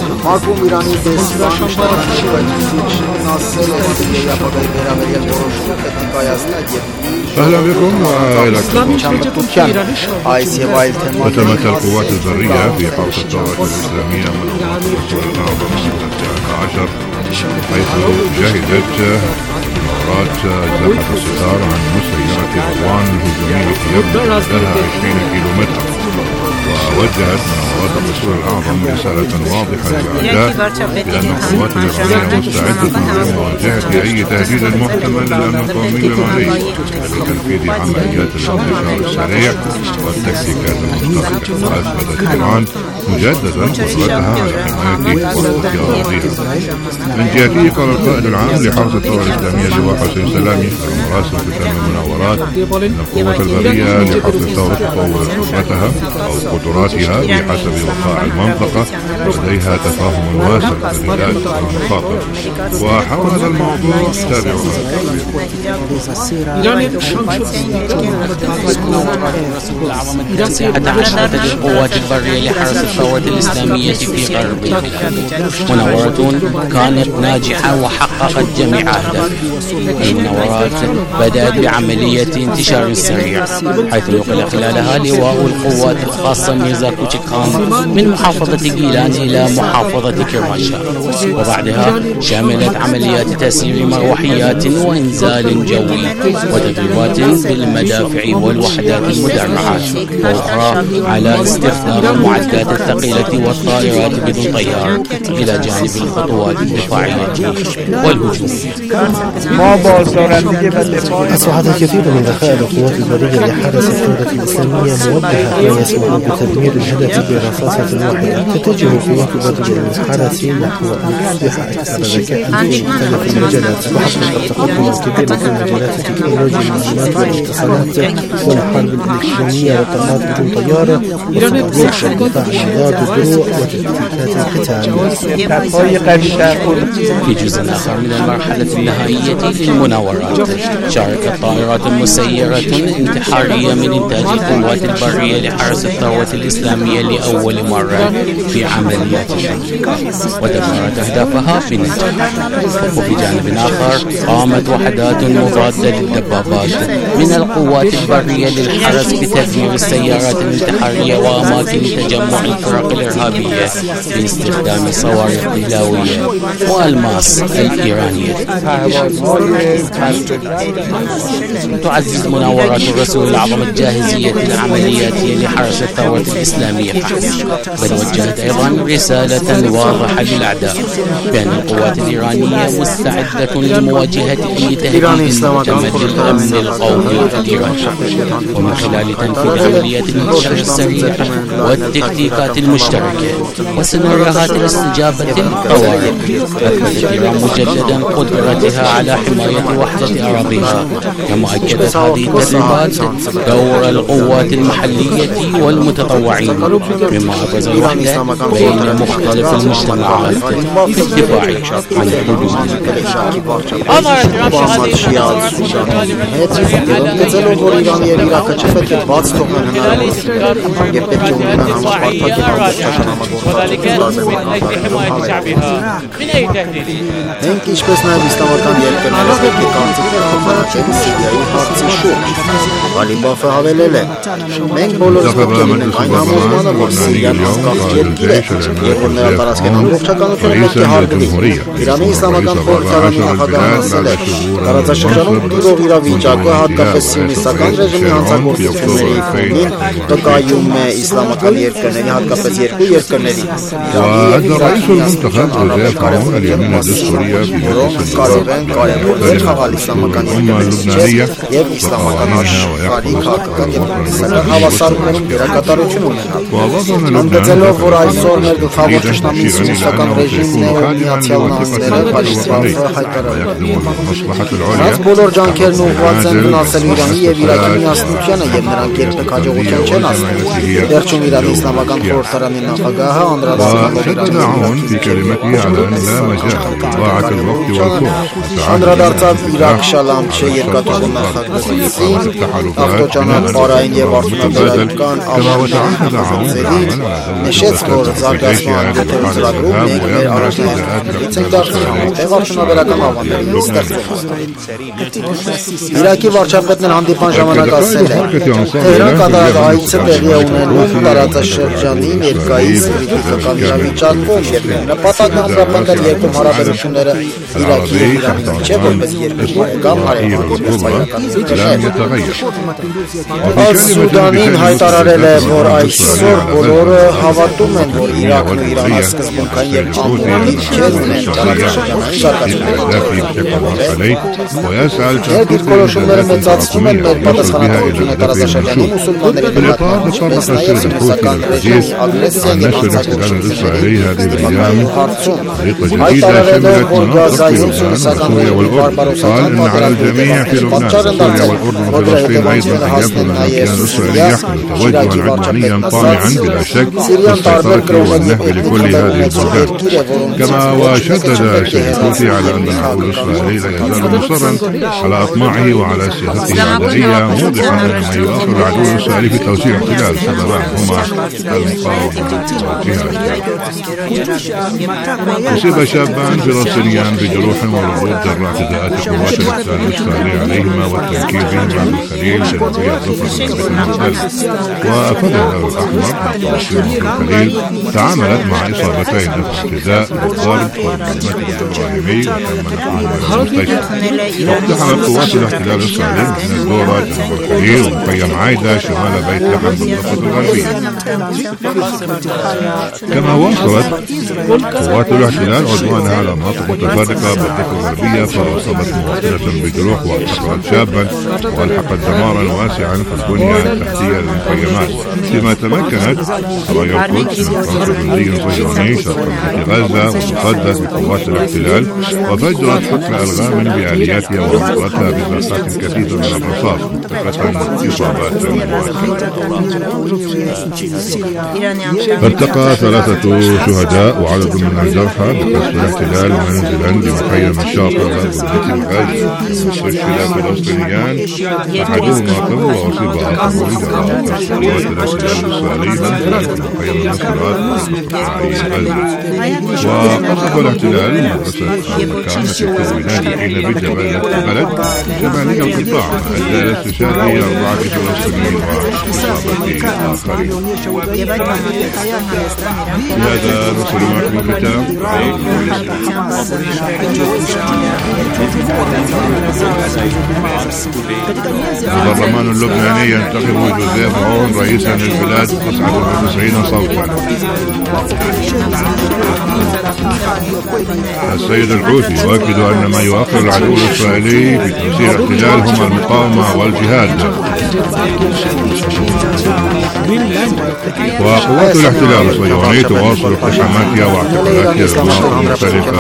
Մակում Իրանի դեսպան ասել է ապագայի վերաբերյալ որոշումը պետք է կայացնել եւ أهلا بكم وإلى այս եւ այլ թեմաների وتمت القوات البرية في حوض الثورة الإسلامية منذ الرسول الأعظم سنة 19 حيث شهدت مناورات زاحت الستار عن مسيرة عدوان هجومية يبلغ مداها 20 كيلومترا. ووجهت مناورات الرسول الأعظم رسالة واضحة للأعداء بأن القوات الإيرانية مستعدة لمواجهة أي تهديد محتمل للأمن القومي المالي لتنفيذ عمليات الانتشار السريع والتكتيكات المستقبلة. وأثبتت إيران مجددا قدرتها على حماية واختياراتها. من جهته قال القائد العام لحرس الثورة الإسلامية اللواء حسين سلامي المراسل في شأن المناورات أن القوات البرية لحرس الثورة تطور قدرتها أو قدراتها بحسب وقائع المنطقة لديها تفاهم واسع بالبلاد والمخاطر. وحول هذا الموضوع تابعوا تحشدت القوات البرية لحرس الثورة الإسلامية في غرب البلاد. مناورة كانت ناجحة وحققت جميع أهدافها. المناورات بدأت بعملية انتشار سريع حيث نقل خلالها لواء القوات الخاصة ميرزا كوتشيكان من محافظة جيلان إلى محافظة كرمانشاه، وبعدها شملت عمليات تسيير مروحيات وإنزال جوي وتدريبات بالمدافع والوحدات المدرعة، وأخرى على استخدام المعدات الثقيلة والطائرات بدون طيار إلى جانب الخطوات الدفاعية والهجوم. أصبحت الكثير من ذخائر القوات البرية لحرس الثورة الإسلامية موجهة ما يسمح بتدمير الهدف برصاصة واحدة تتجه في مكبة الحرس نحو أن تصبح أكثر ذكاء في مختلف المجالات وحقق التقدم الكبير في مجالات تكنولوجيا المعلومات والاتصالات والحرب الإلكترونية والطائرات بدون طيار وصواريخ والدفاع عن ذات الدروع وتكتيكات القتال. في جزء آخر من المرحلة النهائية للمناورات شاركت طائرات مسيرة انتحارية من إنتاج القوات البرية لحرس الثورة الإسلامية لأول مرة في عمليات التنكيل ودمرت أهدافها بنجاح. وفي جانب آخر قامت وحدات مضادة للدبابات من القوات البرية للحرس بتدمير السيارات الانتحارية وأماكن تجمع الفرق الإرهابية باستخدام صواريخ دهلاوية وألماس الإيرانية. تعزز مناورات الرسول الأعظم الجاهزية العملياتية لحرس الثورة الإسلامية فحسب، بل وجهت أيضا رسالة واضحة للأعداء بأن القوات الإيرانية مستعدة لمواجهة أي تهديد محتمل للأمن القومي الإيراني، ومن خلال تنفيذ عمليات الانتشار السريع والتكتيكات المشتركة وسيناريوهات الاستجابة للطوارئ. أثبتت إيران مجددا قدرتها على حماية وحدة أراضيها، كما أكدت هذه التدريبات دور القوات المحلية والمتطوعين مما أبرز الوحدة بين مختلف المجتمعات في الدفاع عن الحدود. Մենք ինչպես նաև իսլամական երկրներով պետք է կարծիքներ փոխանակել Սիրիայի հարցի շուրջ։ Ղալիբաֆը հավելել է. մենք բոլորս պետք է լինենք այն համոզմանը, որ Սիրիան անկախ երկիր է եւ որ նրա տարածքային ամբողջականությունը պետք է հարգվի։ Իրանի իսլամական խորհրդարանի նախագահն ասել է. տարածաշրջանում տիրող իրավիճակը հատկապես սիոնիստական ռեժիմի հանցագործությունների ֆոնին վկայում է իսլամական երկրների, հատկապես երկու երկրների والرئيس المنتخب جوزيف عون اليمين الدستورية في مجلس الأمة اللبنانية وقوانينها Ընդգծելով, որ այսօր մեր գլխավոր ճշտամի սիոնիստական ռեժիմն է ու Միացյալ Նահանգները Ղալիբաֆը հայտարարել է. Նրանց բոլոր ջանքերն ուղղված են վնասել Իրանի և Իրաքի միասնությանը և նրանք երբեք հաջողության չեն հասնել։ Վերջում Իրանի իսլամական խորհրդարանը խորհրդարանի նախագահը وشدد عون في كلمته على أن لا مجال لإضاعة الوقت والفرص անդրադարձավ Իրաք Շալամչե երկաթուղու նախագծին, ավտոճանապարհային եւ արդյունաբերական ավտոճանապարհների նշեց, որ զարգացման ծրագրում մեկ մեր առաջնահերթությունից են դարձել արդյունաբերական ավանդերի ստեղծումը։ Իրաքի վարչապետն հանդիպան ժամանակ ասել է, Թեհրան կատարած այցը տեղի է ունենում տարածաշրջանի ներկայիս պոլիտիկական իրավիճակում եւ նպատակն ամրապնդել երկու հարաբերությունները Իրաքի եւ Իրանի միջեւ որպես երկու բարեկամ Սուդանին հայտարարել է, որ այսօր բոլորը հավատում են, որ Իրաքն ու Իրանը սկզբունքային եւ անմոռանալի քեզ ունեն տարածաշրջանային զարգացումների դիրքորոշումները մեծացնում են մեր պատասխանատվությունը տարածաշրջանի մուսուլմանների նկատմամբ, ինչպես նաեւ սիոնիստական ռեժիմի ագրեսիան եւ անցագործությունների հարցում հայտարարելով, որ Գազայում սիոնիստական ռեժիմի բարբարոսական պատերազմների պատճառ են դարձել, որ դրա հետևանքները հասնեն նաեւ Սիրիա, Իրաքի վարչապետն ասաց, Սիրիան տարբեր կրոնների էթնիկ երկիր է, որոնց كما وشدد السيد الحوثي على أن العدو الإسرائيلي لا يزال مصرا على أطماعه وعلى سياسته العدائية، موضحا أن ما يؤخر العدو الإسرائيلي في توسيع احتلال سببان هما المقاومة والجهاد. أصيب شابان فلسطينيان بجروح وضروب جراء اعتداءات قوات الاحتلال الإسرائيلي عليهما والتنكيل بهم عبد الخليل جنوبية ضفة المحتل. وأفاد الهلال الأحمر الخليل تعاملت مع إصابتين الاعتداء والضرب والمهمات الإبراهيمي واقتحمت قوات الاحتلال الإسرائيلي من الدورة جنوب الخليل ومخيم عايدة شمال بيت لحم بالضفة الغربية. كما واصلت قوات الاحتلال عدوانها على مناطق متفرقة بالضفة الغربية فأصابت مواطنة بجروح وأسرت شابا والحقت دمارا واسعا في البنية التحتية للمخيمات، فيما تمكنت قضايا القدس من قصف جندي صهيوني شرق غزة وتصدت بقوات الاحتلال وفجرت حقل ألغام بآلياتها وأمطرتها بزرقات كثيفة من الرصاص مختلفة إصابات ارتقى 3 شهداء وعدد من الجرحى بقصف الاحتلال منزلا بمخيم الشاطئ غرب غزة. استشهد فلسطينيان أحدهما قبل وأصيب آخر جراء قصف قوات الاحتلال الإسرائيلي منزلا بمخيم النصرات عين غزة. وقصف الاحتلال مدرسة المكان التي تكونان حين بجبل البلد شمالي القطاع أدى إلى استشهاد 4 فلسطينيين وإصابة آخرين. بهذا نصل معكم الختام. البرلمان اللبناني ينتخب جوزيف عون رئيسا للبلاد 99 صوتا. السيد الحوثي يؤكد أن ما يؤخر العدو الإسرائيلي في توسيع الاحتلال هما المقاومة والجهاد. وقوات الاحتلال الصهيوني تواصل اقتحاماتها واعتقالاتها للمناطق المختلفة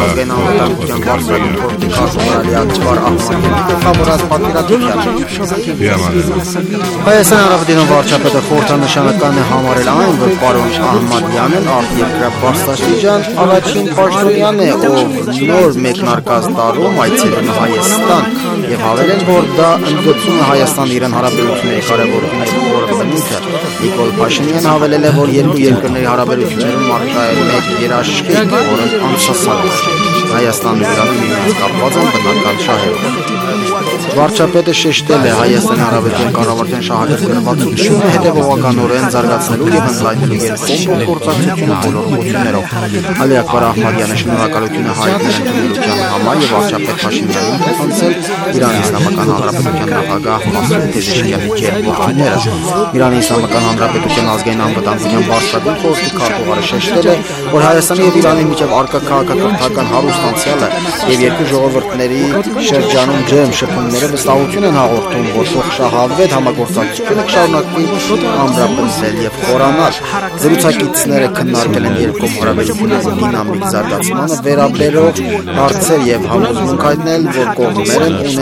في أمان الله. Հայաստան Հանրապետության վարչապետը խորհրդանշանական է համարել այն, որ պարոն Ահմադյանն արտերկրապաշտպան առաջին պաշտոնյան է, ով նոր մեկնարկած տարում այցելել է Հայաստան եւ հավելել, որ դա ընդգծում է Հայաստան-Իրան հարաբերությունների կարևորությունը եւ խորհրդանիշը։ Նիկոլ Փաշինյանը հավելել է, որ երկու երկրների հարաբերություններում առկա է մեկ երաշխիք, որը անցասական է։ Հայաստանն ու Իրանը միմյանց կապված են բնական շահերով։ Վարչապետը շեշտել է Հայաստանի Հանրապետության կառավարության շահագրգռվածությունը հետևողականորեն զարգացնելու եւ ընդլայնելու երկկողմ փոխգործակցությունը բոլոր ուղղություններով։ Ալի Ակբար Ահմադյանը շնորհակալություն է հայտնել ընդունելության համար եւ վարչապետ Փաշինյանին փոխանցել Իրանի Իսլամական Հանրապետության նախագահ Մասուդ Փեզեշքյանի ջերմությունները։ Իրանի Իսլամական Հանրապետության ազգային անվտանգության բարձրագույն խորհրդի քարտուղարը շեշտել է, որ Հայաստանի եւ Իրանի միջև առկա քաղաքական հարուստ անցյալ է եւ երկու ժողովուրդների շրջանում ջերմ շփումները վստահություն են հաղորդում, որ շահավետ համագործակցությունը կշարունակվի ամրապնդել եւ խորանալ։ Զրուցակիցները քննարկել են երկկողմ հարաբերությունների դինամիկ զարգացմանը վերաբերող հարցեր եւ համոզմունք հայտնել, որ կողմերն ունեն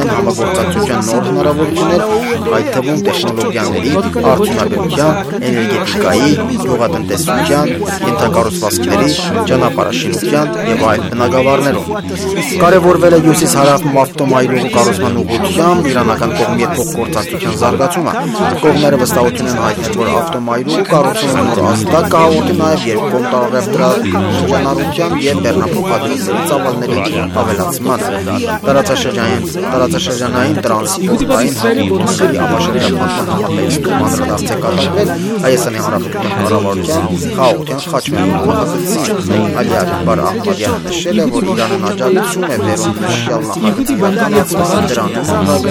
համագործակցության նոր հնարավորություններ, այդ թվում տեխնոլոգիաների, արդյունաբերության, էներգետիկայի, գյուղատնտեսության, ենթակառուցվածքների, ճանապարհաշինության եւ այլ բնագավառներում։ Կարևորվել է հյուսիս-հարավ ավտոմայրուղու կառուցման ուղղությամբ իրանական կողմի հետ փոխգործակցության զարգացումը։ Կողմերը վստահություն են հայտնել, որ ավտոմայրուղու կառուցումը նոր ազդակ կհաղորդի նաև երկկողմ տարածաշրջանառության եւ բեռնափոխադրումների ծավալների ավելացման, տարածաշրջանային տրանսպորտային հաղորդումների ապաշրջապատման համապատասխան անդրադարձ է կատարվել Հայաստանի Հանրապետության կառավարության խաղաղության խաչմերուղի նախագծին։ Ալի Աքբար Ահմադյանը նշել է, որ Իրանն աջակցում է վերոն նշյալ նախագծի իրականացմանը դրանում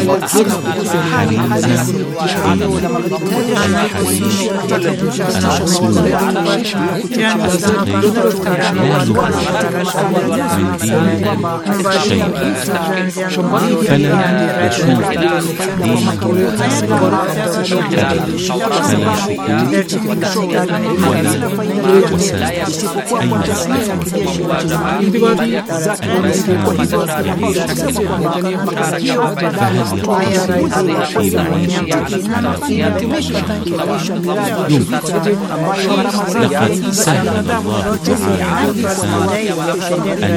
لقد سهل الله تعالى الإنسان أن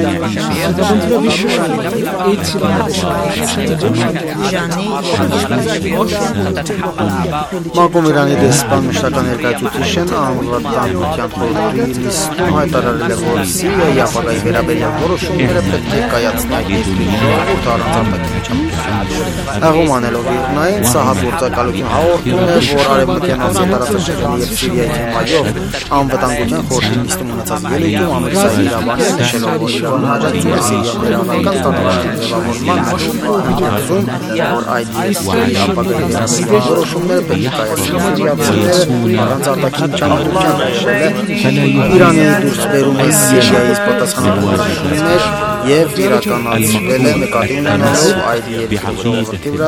Մակում Իրանի դեսպան մշտական ներկայացուցիչն անվտանգության խորհրդի նիստում հայտարարել է, որ Սիրիայի ապագայի վերաբերյալ որոշումները պետք է կայացնի երկրի ժողովուրդը առանց արտաքին հաղում անելով Իրանին, սա հատուործակալություն հաղորդում է, որ արևմտյան Ասիա տարածաշրջանի եւ Սիրիայի թեմայով անվտանգության խորհրդի նիստում ունեցած ելույթում ամերիկացի իրավաբանը նշելով, որ Իրանը աջակցում է Սիրիայի վերանական ստանդարտների ձևավորման միջոցում, որ այդ երկրի ապագայի վերաբերյալ որոշումները պետք է կայացնի սիրիացիները առանց արտաքին չամտության Իրանի դուրս բերում է Սիրիայից պատասխանատվություններ եւ իրականացվել է նկատի ունենալով այդ երկրի ժողովրդի վրա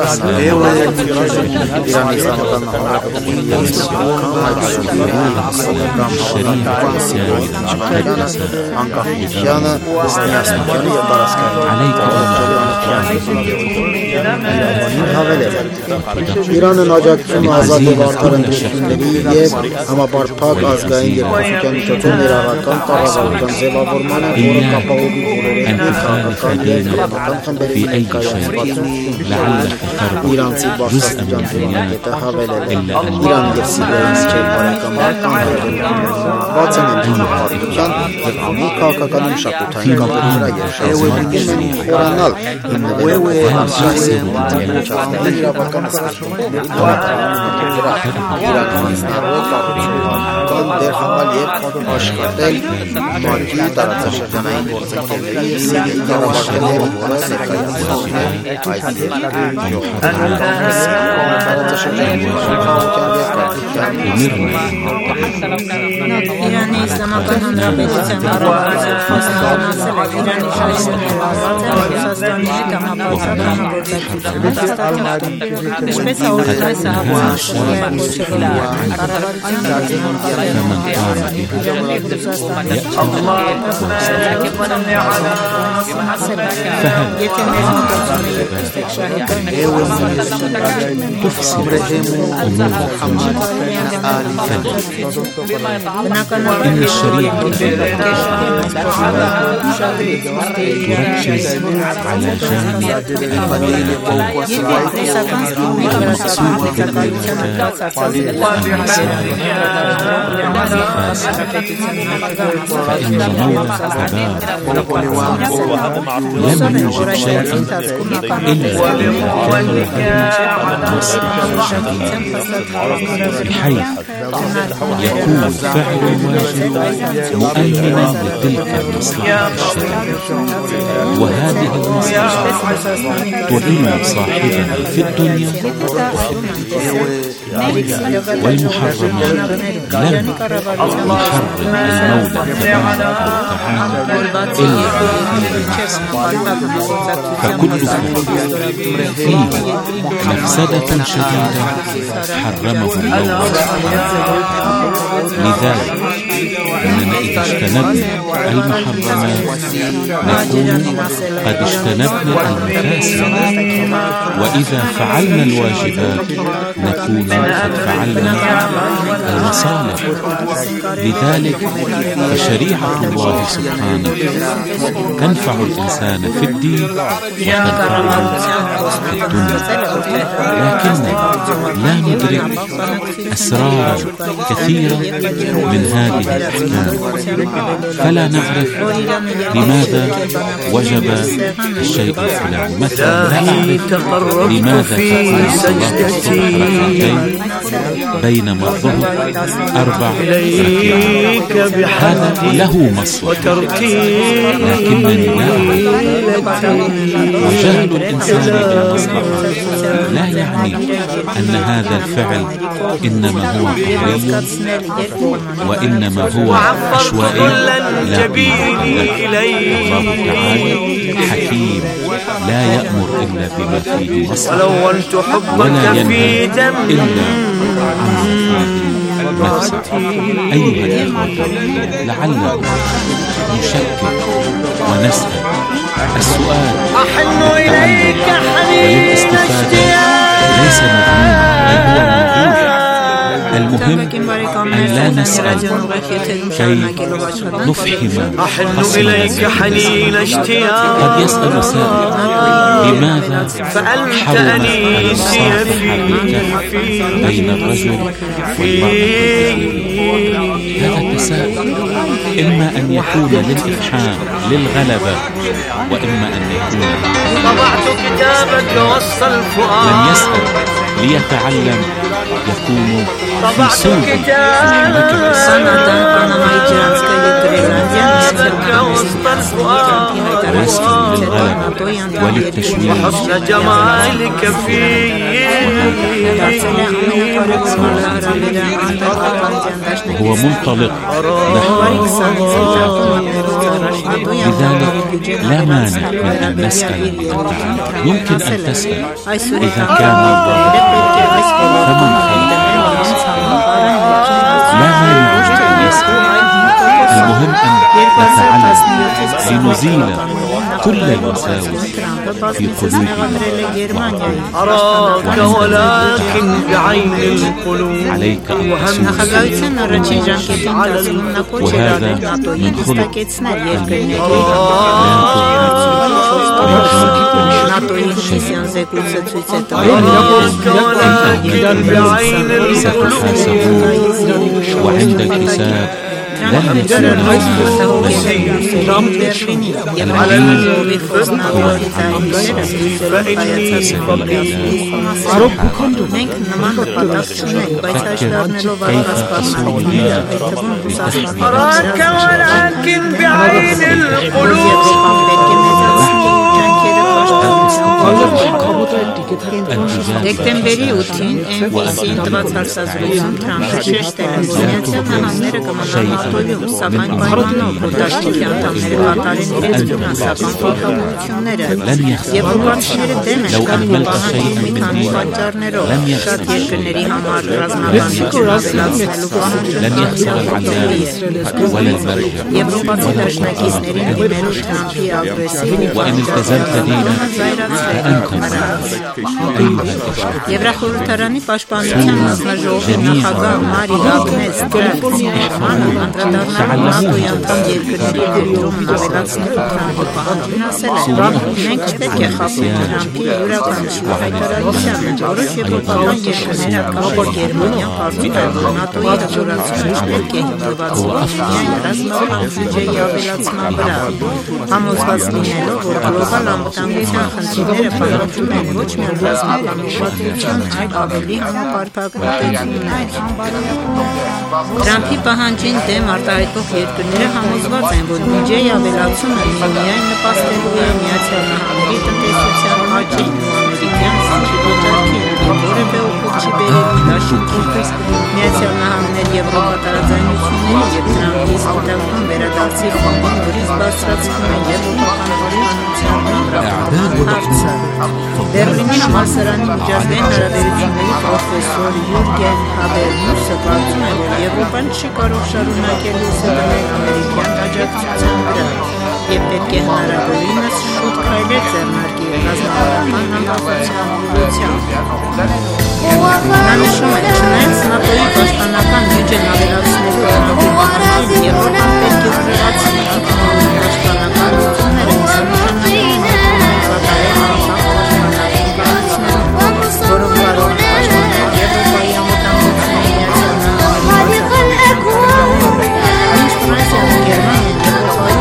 Իրանի Իսլամական Հանրապետության անկախությանը, միասնությանը եւ տարածքային Իրանն աջակցում է ազատ եւ արդար ընտրությունների եւ համապարփակ ազգային երկխոսության միջոցով ներառական կառավարության ձևավորմանը, որը կապահովի բոլոր քաղաքական եւ կրոնական խմբերի ներկայացվածությունը։ Իրանցի բարձրաստիճան դիվանագետը հավելել է. Իրան եւ Սիրիայի միջև բարեկամական բաց են ընդհանրության եւ ամուր քաղաքական ու մշակութային կապերի վրա երաշտացման խորանալ իրավական սկզբունքների համատարած Իրանը հանձնարարել է կառուցողական դեր համալ եւ աշխատել Մարկի տարածաշրջանային գործընկերների եւ Սիրիայի կառավարների որը ներկայացնում է այդ Իրանի Իսլամական Հանրապետության կառավարության խոսնակացել է Իրանի շահերների հետ համապարփակ համագործակցություն ինչպես հաղորդել է إن الشريعة تركز على جانب فإن مولى لم يوجد شيئا إلا بحيث يكون فعل الواجب مؤمنا لتلك المصلحة وهذه المصلحة تعين صاحبها في الدنيا والمحرمات لم يحرم المولى تبارك وتعالى إلا فكل فيه مفسدة شديدة حرمه الله لذلك إننا إذا اجتنبنا المحرمات نكون قد اجتنبنا المفاسد، وإذا فعلنا الواجبات نكون قد فعلنا المصالح. لذلك فشريعة الله سبحانه تنفع الإنسان في الدين وتنفعه في الدنيا، لكننا لا ندرك أسرارا كثيرة من هذه الأحكام، فلا نعرف لماذا وجب الشيء الفلاني. مثلا لا أعرف لماذا تفعل ركعتين بينما الظهر 4 ركعات، هذا له مصلحة لكنني لا أعرف. وجهل الإنسان بالمصلحة لا يعني أن هذا الفعل إنما هو قهري وإنما هو عشوائي. لا، الله تعالى حكيم لا يأمر إلا بما فيه مصلحة ولا ينهى إلا عن مفسدة. أيها الإخوة، لعلنا نشكك ونسأل السؤال والاستفادة ليس مضمونا بل هو موجود. المهم أن لا نسأل كي نفهم خصمنا. قد يسأل سائل لماذا حرم الإنصاف بين الرجل والمرأة؟ هذا التساؤل إما أن يكون للإفحام للغلبة، وإما أن يكون من يسأل ليتعلم يكون في سوء ويسأل للغلبة وللتشويش هو منطلق لذلك لا مانع من أن نسأل التعلم. يمكن أن تسأل إذا كان الله فمن خلق لا مانع أن يسأل. المهم أن نتعلم لنزيل كل الوساوس في قلوبنا. أراك ولكن بعين القلوب عليك أن تسوس، وهذا من خلق المؤمنين. وعند الحساب لن يكون أراك ولكن بعين القلوب Դեկտեմբերի 8-ին MBC-ին տված հարցազրույցում Թրամփը շեշտել է, որ Միացյալ Նահանգները կմնան ՆԱՏՕ-ում, սակայն պայմանով, որ դաշնքի անդամները կատարեն իրենց ֆինանսական պարտավորությունները, եւ ուղղորդիչները դեմ են կազմակերպել մի քանի պատճառներով, շատ երկրների համար ռազմավարություն ավելացնելու պահանջները, Եվրոպացի դաշնակիցներին դիմելու Թրամփի ագրեսիվ Եվրախորհրդարանի պաշտպանության հանձնաժողովի նախագահ Մարի Ագնես Տրաֆցիանը անդրադառնալով ՆԱՏՕ-ի անդամ երկրների ներդրումն ավելացնելու Թրամփի պահանջին ասել է. Մենք չպետք է խաբենք Թրամփի յուրաքանչյուր հայտարարությանը, որոշ եվրոպական երկրներ հատկապես Գերմանիան կարծում են, որ ՆԱՏՕ-ի հաջորդությունը չպետք է հիմնված լինի միայն ռազմական բյուջեի ավելացման վրա, համոզված լինելով, որ գլոբալ անվտանգության խնդիրները պահանջում են ոչ միայն ռազմական ուղղվածություն, այլ ավելի համապարփակ մոտեցումներ։ Թրամփի պահանջին դեմ արտահայտող երկրները համոզված են, որ բյուջեի ավելացումը միայն նպաստելու է Միացյալ Նահանգների տնտեսության աճին ու ամերիկյան չի վճարքի և որևէ օգուտ չի բերելու դաշինքից Միացյալ Նահանգներ Եվրոպա տարաձայնությունների և Թրամփի իսկական վերադարձի ֆոնին, որից բարձրացվում է եվրոպական հանրության հարցը։ Բեռլինի համալսարանի միջազգային հարաբերությունների պրոֆեսոր Յուրգեն Հաբերմուսը կարծում է, որ Եվրոպան չի կարող շարունակել ուսումնասիրել ամերիկյան աջակցության վրա և պետք է հնարավորինս շուտ քայլեր ձեռնարկի ռազմավարական համակարգության ուղղությամբ։ Նա նշում է, չնայած ՆԱՏՕ-ի պաշտպանական բյուջեն ավելացնելու պահանջին Եվրոպան պետք է զարգացնի ակտիվորեն պաշտպանական լուծումները նշանակում կատարել անկախ պաշտպանական կառույցներում, որոնք կարող են պաշտպանել Եվրոպայի անվտանգությունը Միացյալ Նահանգների ինչ Ֆրանսիան ու Գերմանիան Եվրոպայի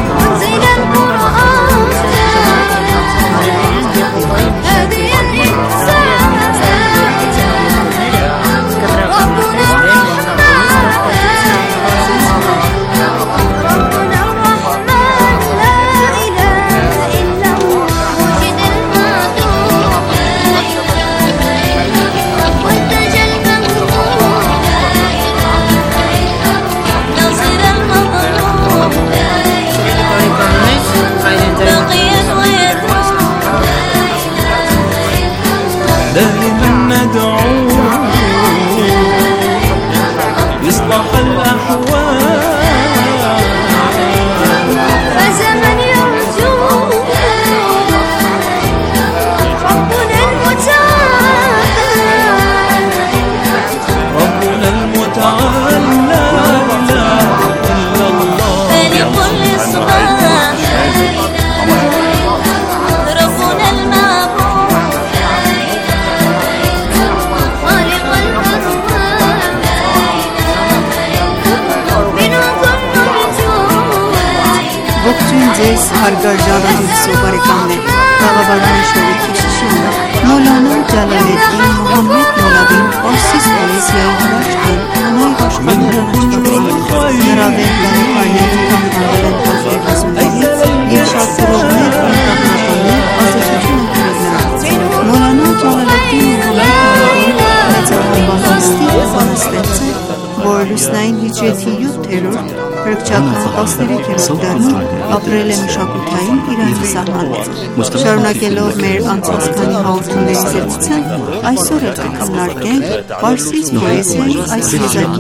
հարգարժան սովորականներ, խաղաբարանի շորիքիշին, Մոլանա Ջալալեդդին Մոհամմեդ Մոլավին Պարսից պոեզիայի հրաշքին, նույն աշխարհներն աչքերին, նրա վերլանիքարների կամկանվել են պատվերվածումներից և շատ գրողներ ինքնապաշտպաններ ազդեցություն ունեցել։ Մոլանա Ջալալեդդին Մոհամմեդ Մոլավին մեծահանբանիստի բանաստեղծ է, որ լուսնային հիջրեթի 7-րդ Հրկչական 13-րդ դարում ապրել է մշակութային Իրանի սահմաններում։ Շարունակելով մեր անցած քանի հաղորդումների զեկուցան, այսօր էլ կքննարկենք պարսից պոեզիայի այս եզակի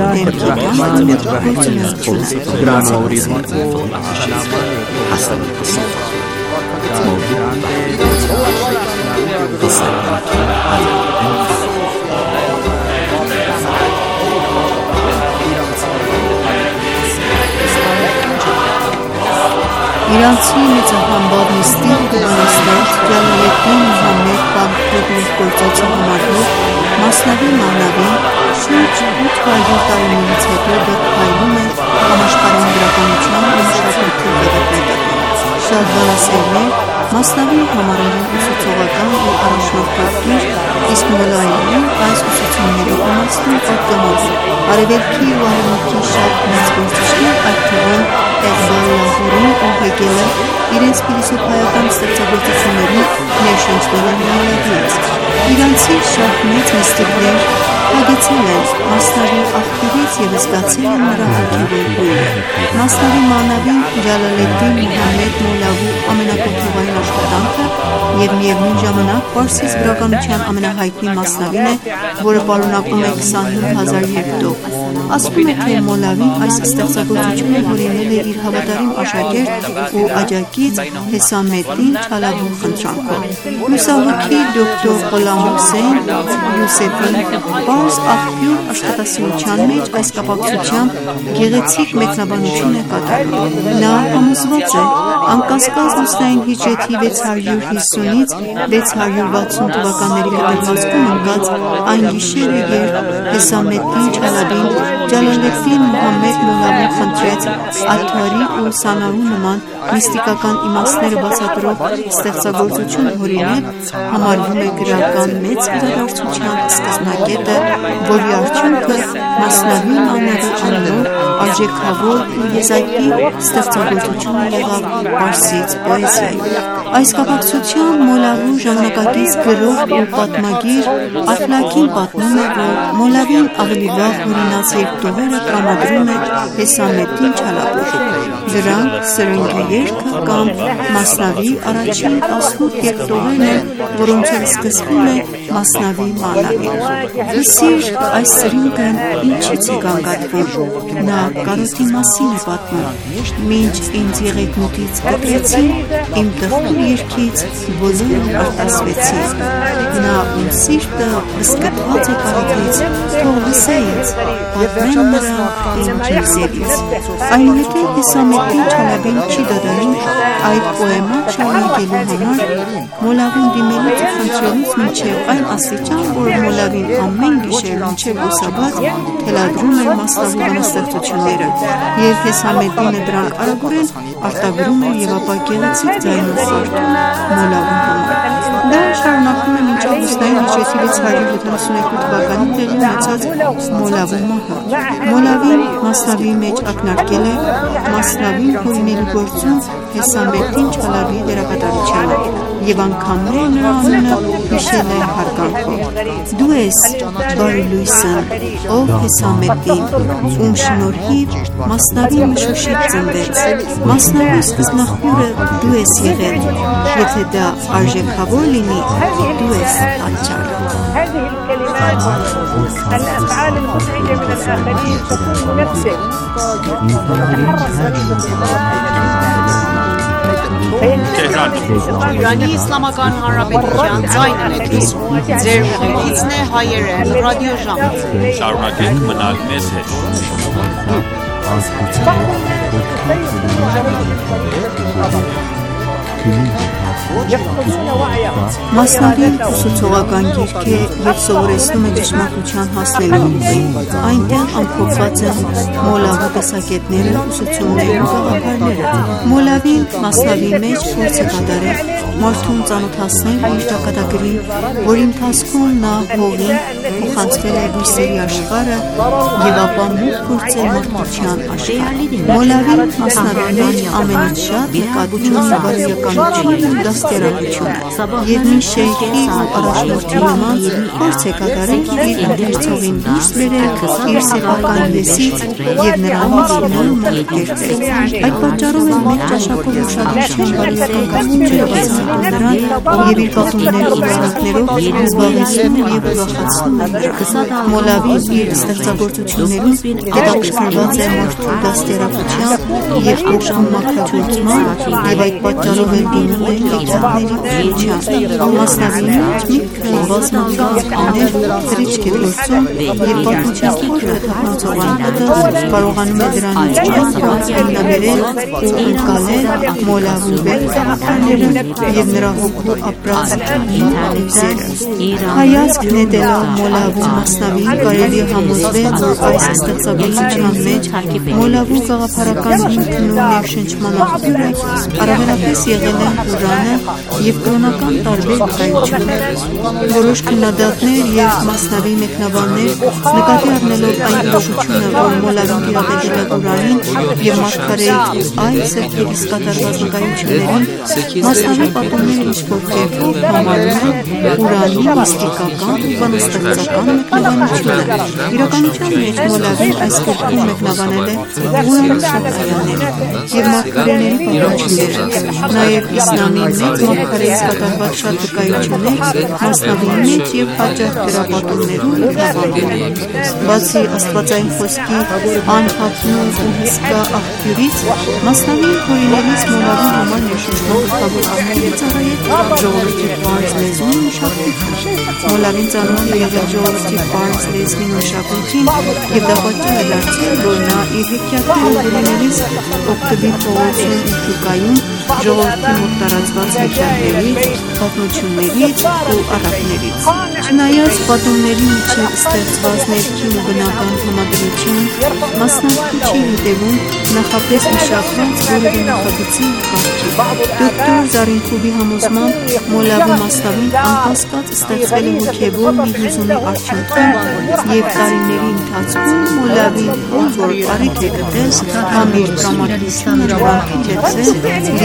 Իրանցի մեծահանբավ միստիկ բանաստեղծ Ջալալեդդին Մոհամմեդ Բաղդադիի գործածի համարվող Մասնավի Մանավին շուրջ 800 տարիներից հետո դեռ փայլում է համաշխարհային գրականության ու մշակույթի վերաբերյալ։ Շատ բանասերներ Մասնավին համարել են ուսուցողական ու առաջնորդող գիրք, իսկ Մոլային այս ուսուցումների իմաստուն պատգամավոր։ Արևելքի ու արևմուտքի շատ մեծ գործիչներ, այդ թվում Էղբալ Լահորին ու Հեգելը իրենց փիլիսոփայական ստեղծագործություններում ներշնչվել են Մոլավիից։ Իրանցի շատ մեծ միստիկներ հագեցել են Մասնավի աղբյուրից և զգացել են նրա հոգևոր բույրը։ Մասնավի Մանավին Ջալալեդդին Մոհամմեդ Մոլավի ամենակոթողային աշխատանքը և միևնույն ժամանակ պարսից գրականության ամենահայտնի մասնավին է, որը պարունակում է 25,000 երկտող։ Ասվում է, թե Մոլավին այս ստեղծագործությունը հորինել է իր հավատարիմ աշակերտ ու աջակից Հեսամեդդին Չալաբու խնդրանքով։ Լուսահոգի դոկտոր Ղոլամ Հոսեյն Յուսեֆին պարզ աղբյուր աշխատասիրության մեջ այս կապակցությամբ գեղեցիկ մեկնաբանություն է կատարում։ Նա համոզված է, անկասկած լուսնային հիջրեթի 650-ից 660 թվականների կտրվածքում ընկած այն գիշերը, երբ Հեսամեդդին Չալաբին Ջալալեդդին Մոհամմեդ Մոլավին խնդրեց Աթարի ու Սանարու նման միստիկական իմաստները բացատրող ստեղծագործություն հորինել, համարվում է գրական մեծ իրադարձության սկզբնակետը, որի արդյունքը Մասնավի Մանավի անունով արժեքավոր ու եզակի ստեղծագործությունը եղավ պարսից պոեզիայում։ Այս կապակցությամբ Մոլավու ժամանակակից գրող ու պատմագիր Աֆլակին պատմում է, որ Մոլավին ավելի վաղ հորինած երկտողերը տրամադրում է Հեսամեդդին Չալաբին։ Դրանք Սրենգի երգը կամ Մասնավի առաջին 18 երկտողերն են, որոնցից սկսվում է Մասնավի մանավին։ Լսիր, այս սրինգն ինչից է գանգատվում։ Նա կարոտի մասին է պատմում։ Մինչ ինձ եղեգնուտից կտրեցին, իմ տխուր երգից բոլորը արտասվեցին։ Նա իմ սիրտը վսկտված է կարոտից, թող լսե ինձ, պատմեմ նրան իմ ջիզերից։ Այնուհետև Հեսամեդդին Չալաբին չի դադարում այդ պոեման շարունակելու համար, Մոլավին դիմելուց ու խնդրելուց մինչև այն աստիճան, որ Մոլավին ամեն գիշեր մինչև լուսաբաց թելադրում էր Մասնավի բանաստեղծությունները, և Հեսամեդդինը դրանք արագորեն արտագրում էր և ապա գեղեցիկ ձայնով կարդում Մոլավին համար։ Դա շարունակվում է մինչ աուգուստային հիշեցիլից 172 թվականին տեղի ունեցած Մոլավու մահը։ Մոլավին Մասնավի մեջ ակնարկել է Մասնավին հորինելու գործում Հեսամեդդին Չալաբի դերակատարությանը և անգամներ նրա անունը հիշել է հարգանքով։ Դու ես բարի լույսն, ով Հեսամեդդին, ում շնորհիվ Մասնավի մշուշիկ ծնվեց։ Մասնավի սկզբնաղբյուրը դու ես եղել, եթե դա արժեքավոր լինի, դու ես պատճառը։ Իրանի Իսլամական Հանրապետության ձայնն է լսում։ Ձեր ուղեկիցն է հայերեն ռադիոժամ։ Շարունակեք մնալ մեզ հետ։ Մասնավին ուսուցողական գիրք է և սովորեցնում է ճշմարտության հասնելու։ Այնտեղ ամփոփված են Մոլավու տեսակետները, ուսուցումներն ու գաղափարները։ Մոլավին Մասնավի մեջ փորձ է կատարել մարդուն ծանոթացնել իր ճակատագրին, որի ընթացքում նա հողին փոխանցվել է բույսերի աշխարհը և ապա մուտք գործել մարդկության աշխարհ։ Մոլավին Մասնավի մեջ ամենից շատ նկատվում է բարոյականությունը ու դաստիարակությունը, և մի շեյխի ու առաջնորդի նման փորձ է կատարել իր ընթերցողին դուրս բերել իր սեփական լեսից և նրանից նոր մոտ կերտել։ Այդ պատճառով էլ մեծ ճաշակով ուշադրության բարոյական կազմիչները բացահայտում նրան և իր պատումներով ու զանգներով զբաղեցնում և ուրախացնում է նրան։ Մոլավին իր ստեղծագործություններում հետաքրքրված է մարդու դաստիարակության և օգնում մաքրագործման և այդ պատճառով էլ դիմում է լեգենդների ուղղության։ Մասնավի մեջ միտքը բազմաթիվ աններ թրիչք է գործում և պատմության խորքը թափանցող անհատը կարողանում է դրանից այն բաց հիմնաբերել ու ընկալել Մոլավու վեր գաղափարները և նրա հոգու ապրած լույսերը։ Հայացք նետելով Մոլավու Մասնավին կարելի է համոզվել, որ այս ստեղծագործության մեջ Մոլավու գաղափարական հիմքն ու ներշնչման աղբյուրը առավելապես եղել են Ղուրանը և կրոնական տարբեր վկայությունները։ Որոշ քննադատներ և Մասնավի մեկնաբաններ նկատի առնելով այն որոշությունը, որ Մոլավին տիրապետել է Ղուրանին և մարգարեի ու այլ սրբերից կատարված վկայություններին, Մասնավի պատումները ինչ-որ կերպով համարում են Ղուրանի միստիկական ու բանաստեղծական մեկնաբանությունը։ Իրականության մեջ Մոլավին այս գրքում մեկնաբանել է Ղուրանի շատ այաները և մարգարեների պատմությունները, նաև իսլամի մեծ մարգարեից կատարված շատ վկայություններ Մասնավի մեջ և հաճախ դրա պատումներում ինքնաբանվել են։ Բացի աստվածային խոսքի անհատնում ու հսկա աղբյուրից, Մասնավին հորինելիս Մոլավի համար ներշնչման գլխավոր աղբյուրը ծառայել ժողովրդի պարզ լեզուն ու մշակույթը։ Մոլավին ծանոթ է եղել ժողովրդի պարզ լեզվին ու մշակույթին և դա պատճառ է դարձել, որ նա իր հեքիաթները հորինելիս օգտվի փողոցում ու շուկայում ժողովրդի մոտ տարածված հեքիաթներից, պատմություններից ու առակներից։ Չնայած պատումների միջև ստեղծված ներքին ու բնական համադրություն, Մասնավը չի հետևում նախապես մշակված որևէ նախագծի կարգի։ Դոկտոր Զարինքուբի համոզմամբ Մոլավու Մասնավին անկասկած ստեղծվել է հոգևոր մի հուզումի արդյունքում և տարիների ընթացքում Մոլավին ով որ կարիք է գտել կամ իր տրամադրությունը ժողովրդի լեցել,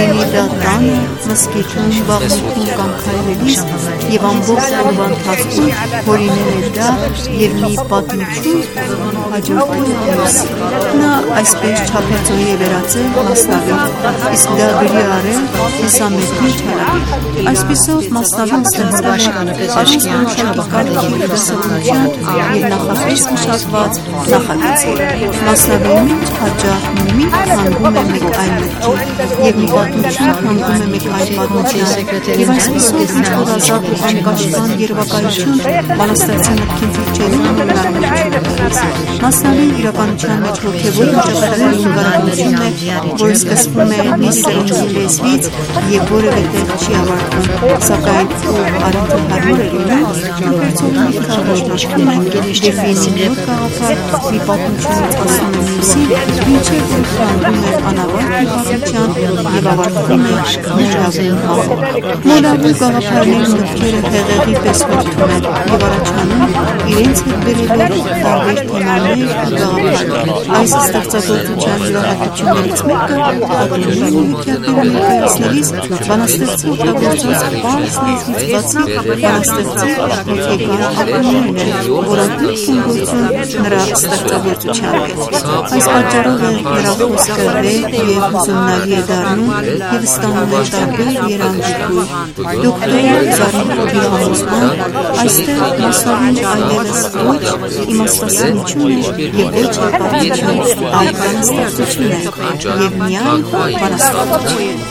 լինի դա տանը, մզկիթում, բաղնիքում կամ քայլելիս եւ ամբողջ օրվա ընթացքում հորինել է դա եւ մի պատմություն հաջորդել մյուսի։ Նա այսպես չափածոյի է վերածել Մասնավին, իսկ դա գրի արել հեսամետրի չարակի։ Այսպիսով Մասնավին ստեղծել է աշխարհական դասավորության եւ նախապես մշակված նախագծեր։ Մասնավի մեջ հաճախ մի հանգում է մեկ այլ մտքի եւ մի պատմություն հանգում է մեկ այլ պատմության եւ այսպիսով ինչ-որ ազատ ու անկաշկան երևակայություն բանաստեղծի մտքին թռչելու հնարավորություն։ Մասնավին իրականության մեջ հոգեվոր միջոցառումների կարողությունն է, որը սկսվում է մի սերնդի լեզվից եւ որևէ տեղ չի ավարտվում, սակայն առընթարթորեն է լինում, անկեղծով միտքը առաջնորդում է դեֆինիտիվ գաղափար, մի պատմությունից հասնում է մյուսին, մինչև որ հանդում է անավարտ պատմության եւ ավարտվում է մոլավուն։ Մոլավուն գաղափարների մտքերը հեղեղի պես հորդում են եւ առաջանում իրենց հետ բերելով տարբեր թեմաներ ու գաղափարներ։ Այս ստեղծագործության յուրահատկություններից մեկը պատմությունների նյութերն ներկայացնելիս բանաստեղծի օգտագործած պարզ լեզվից բացի բանաստեղծի հոգեկան ապրանքներն են, որոնք են գործում նրա ստեղծագործության հետ։ Այս պատճառով է նրա խոսքը վեհ եւ հուզումնալի է դառնում եւ ստանում է տարբեր երանգույթ։ Դոկտոր Զարիհի համոզմամբ այստեղ Մասնավին այլևս ոչ իմաստասիրություն եւ ոչ պատմություն, այլ բանաստեղծություն է եւ միայն բանաստեղծություն։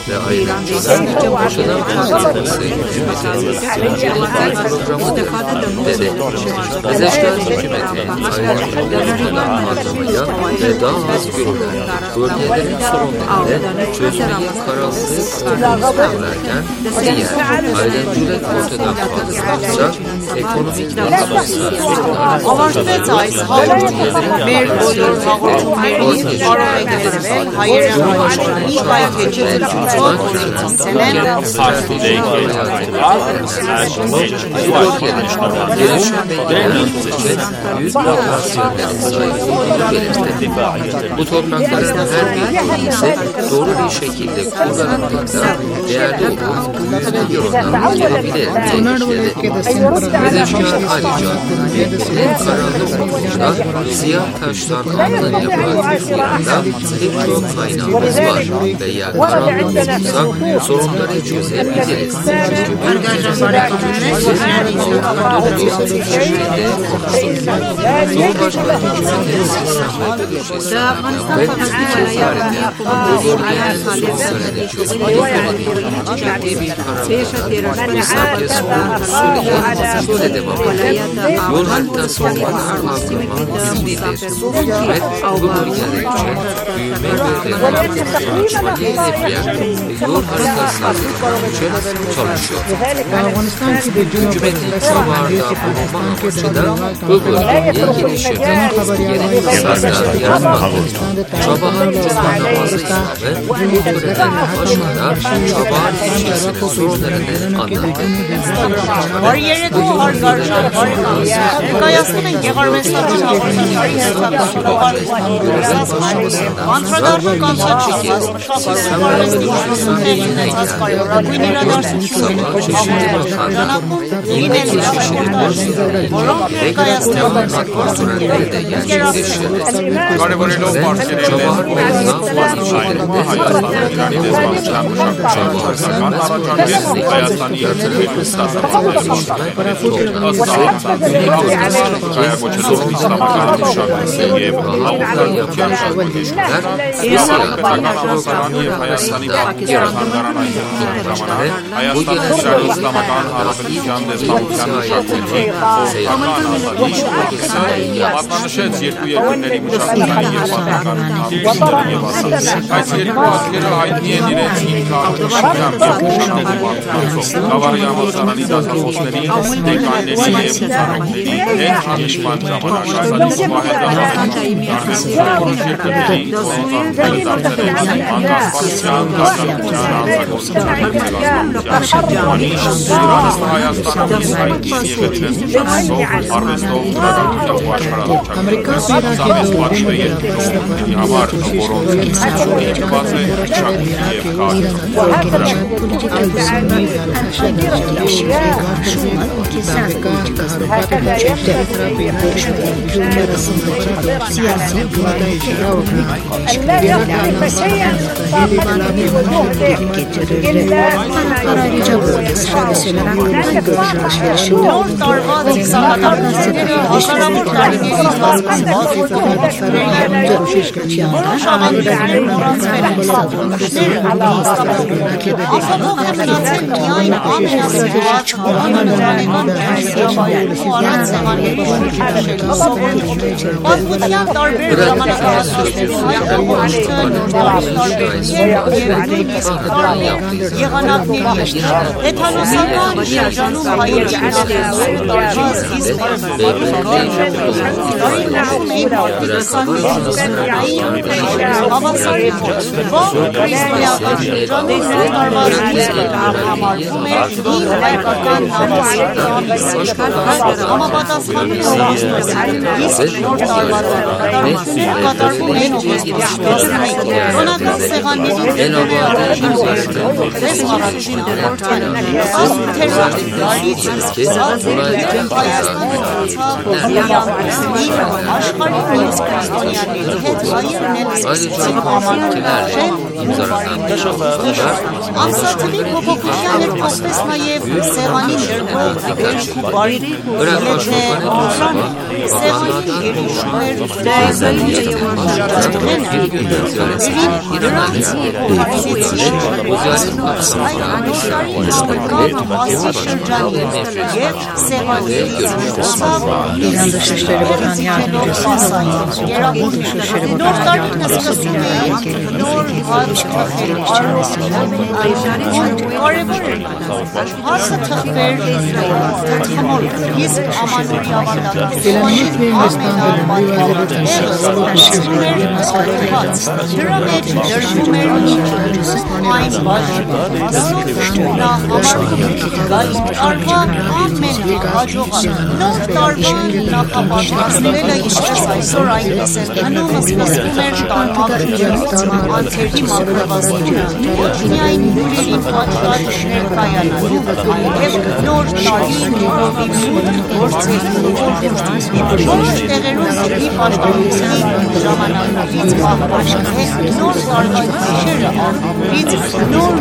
Bölgelerin sorunlarını çözmeyi kararlılık sağlarken diğer ayrımcılık ortadan kaldırılırsa ekonomik ve bu toprakların her bir ise doğru bir şekilde kullanıldığında değerli olup büyüme yoluna gelebilir diye ekledi. Bezeşkar ayrıca ülkenin karanlık oluşunda siyah taştan alınan yapılan yanında pek çok kaynağımız var veya karanlık olursa sorunları çözebiliriz. Çünkü bir ülkenin Cumhurbaşkanı hükümetinin sistemle bölüşesi ve cesaretle bu bölgenin sorunlarını çözmeyi ciddi bir karar ve sadece Suriye şöyle devam ediyor. Yol haritası olmadan kalkınma bildirir. Hükümet bu bölgelerde büyüme ve devamlı çalışmayı hedefleyen yol haritası hazırlamak için çalışıyor. Hükümetin Çabar'da bulunma amacı da bu bölgeye gelişim yeni fırsatlar yaratmaktır. Çabar Cumhurbaşkanı ve bu bölgede başında Çabar ilçesinin sorunlarını anlattı. Պատնշեց երկու երկրների մշակութային եւ պատմական հատկությունները եւ ասացի։ Այս երկու ազգերը հայտնի են իրենց հիմքահատկություններով Գավառի համալսարանի դասախոսների, դեկանների և ուսանողների հետ ճիշտման ժամանակ ասալիս պահենդանների պրոժեկտների, գործարքների, անկասպասության, դաշնակության, Հայաստանում հայտնի եղեցնես ուժասով, արվեստով, ուրատության ու աշխարհահռչակներով, սաղես պատիվ է երկրների համար, որոնց իջված է շակույթի և կարիք։ Նոր տարվա ծիսակատարությունները հազարավոր տարիների ընթացքում որոշ ավանդույթներ մոռացվել են։ Անփոփոխ է մնացել միայն ամենասիրված հավանական դրսևորումներն ու առանց սեղանների շրջանների սովորությունը։ Պատմության տարբեր ժամանակահատվածներում եղանակների հեթանոսական շրջանում հայերի Ամսաթվի փոփոխության և ասպես նաև սեղանի ներքով երկու բարերի հուլետներ աշան սեղանի երկուշներ դայզալիչ աշտղեն դրանցի փոխարինեցին այն անիշարի նշկրկատ մասի շրջանի և սեղաններից ուսավ նոր տարիքն սկսում է նոր հարցեր կարևոր է հարցը թխվեր թխմոր իսկ ամանորի ավանդական դրա մեջ դրվում էր այն բաժին նա համարում գալիս տարվա ամեն հաջողակ նոր տարվան նախապատրաստվելը ինչպես այսօր այնպես էր գնում սկսվում էր տարվա անցերի մակրվածությունը միայն հյուրերին պատկառներ կայանալու այլև նոր տարի նորովի մուտք գործելու որոշ տեղերում դեպի պաշտպանության ժամանակից պահպանվել նոր տարվա գիշերը առնվից նոր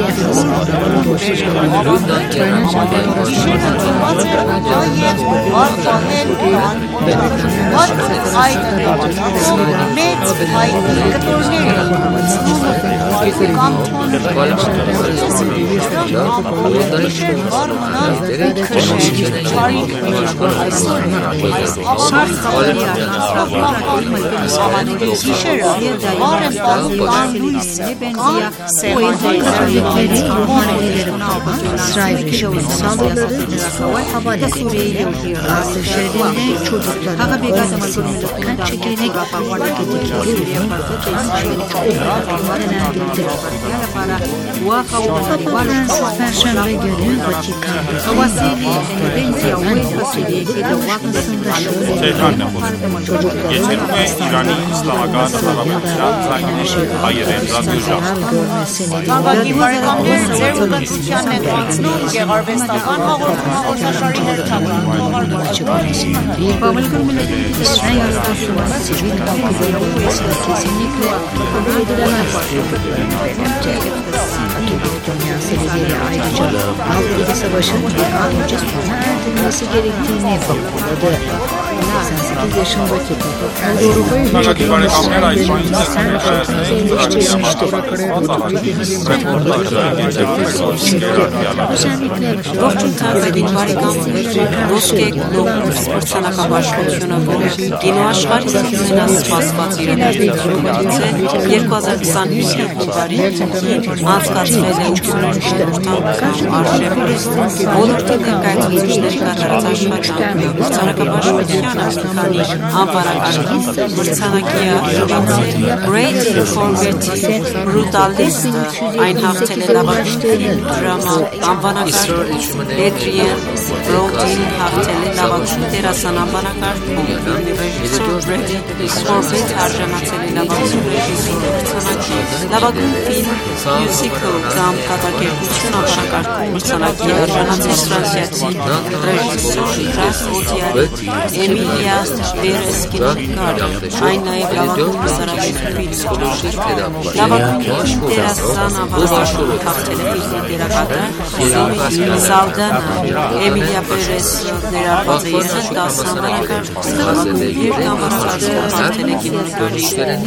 գիշերը ծնված էր նաև արխահել կան բայց այդ նամակով մեծ հայտնի կտորներ էին կամ թոն գիշեր վար մնալ քրշեք չարիք այսօր այս ավանդույթի գիշերը վար են պահում կան լույս կան սեղանների Եթերում է Իրանի Իսլամական Հանրապետության ձայնի հայերեն ռադիոժամ։ Թանկագին բարեկամներ, ձեր ուղղությունն եք անցնում գեղարվեստական հաղորդաշարի հերթական Թանկագին բարեկամներ, այս պահին Ողջույն թանկագին բարեկամներ, ոսկե գլոբալ սպորտսանկաբաշխությունը, որը կինոաշխարհի ամենասպասված իրադարձություններից է 2025 հունվարի անցկացվել է ուսումնական արժեքով, ոլորտի ներկայացուցիչների կատարած աշխատանքը, մրցանակաբաշխությանը քանի անվանակարգի մրցանակի արժանացել Great Forgetting Brutalist այն հաղթել է լավագույն դրամա անվանակարգում, Adrian Brody հաղթել է լավագույն դերասան անվանակարգում, ռեժիսոր Great Forget արժանացել է լավագույն ռեժիսոր մրցանակի, լավագույն ֆիլմ Musical կամ կատակերգություն անվանակարգում մրցանակի արժանացել ֆրանսիացի ռեժիսոր Ժաս Օդիարի, Էմիլիա Վերեսկինկարը, այն նաև լավագույն հասարակական լավագույն դերասան անվանակարգում հաղթել է ֆիլմի դերակատար Սալդանը, Էմիլիա Պերես ներառված է 10 անվանակարգում, լավագույն անվանակարգում հաղթել է կինոնկարի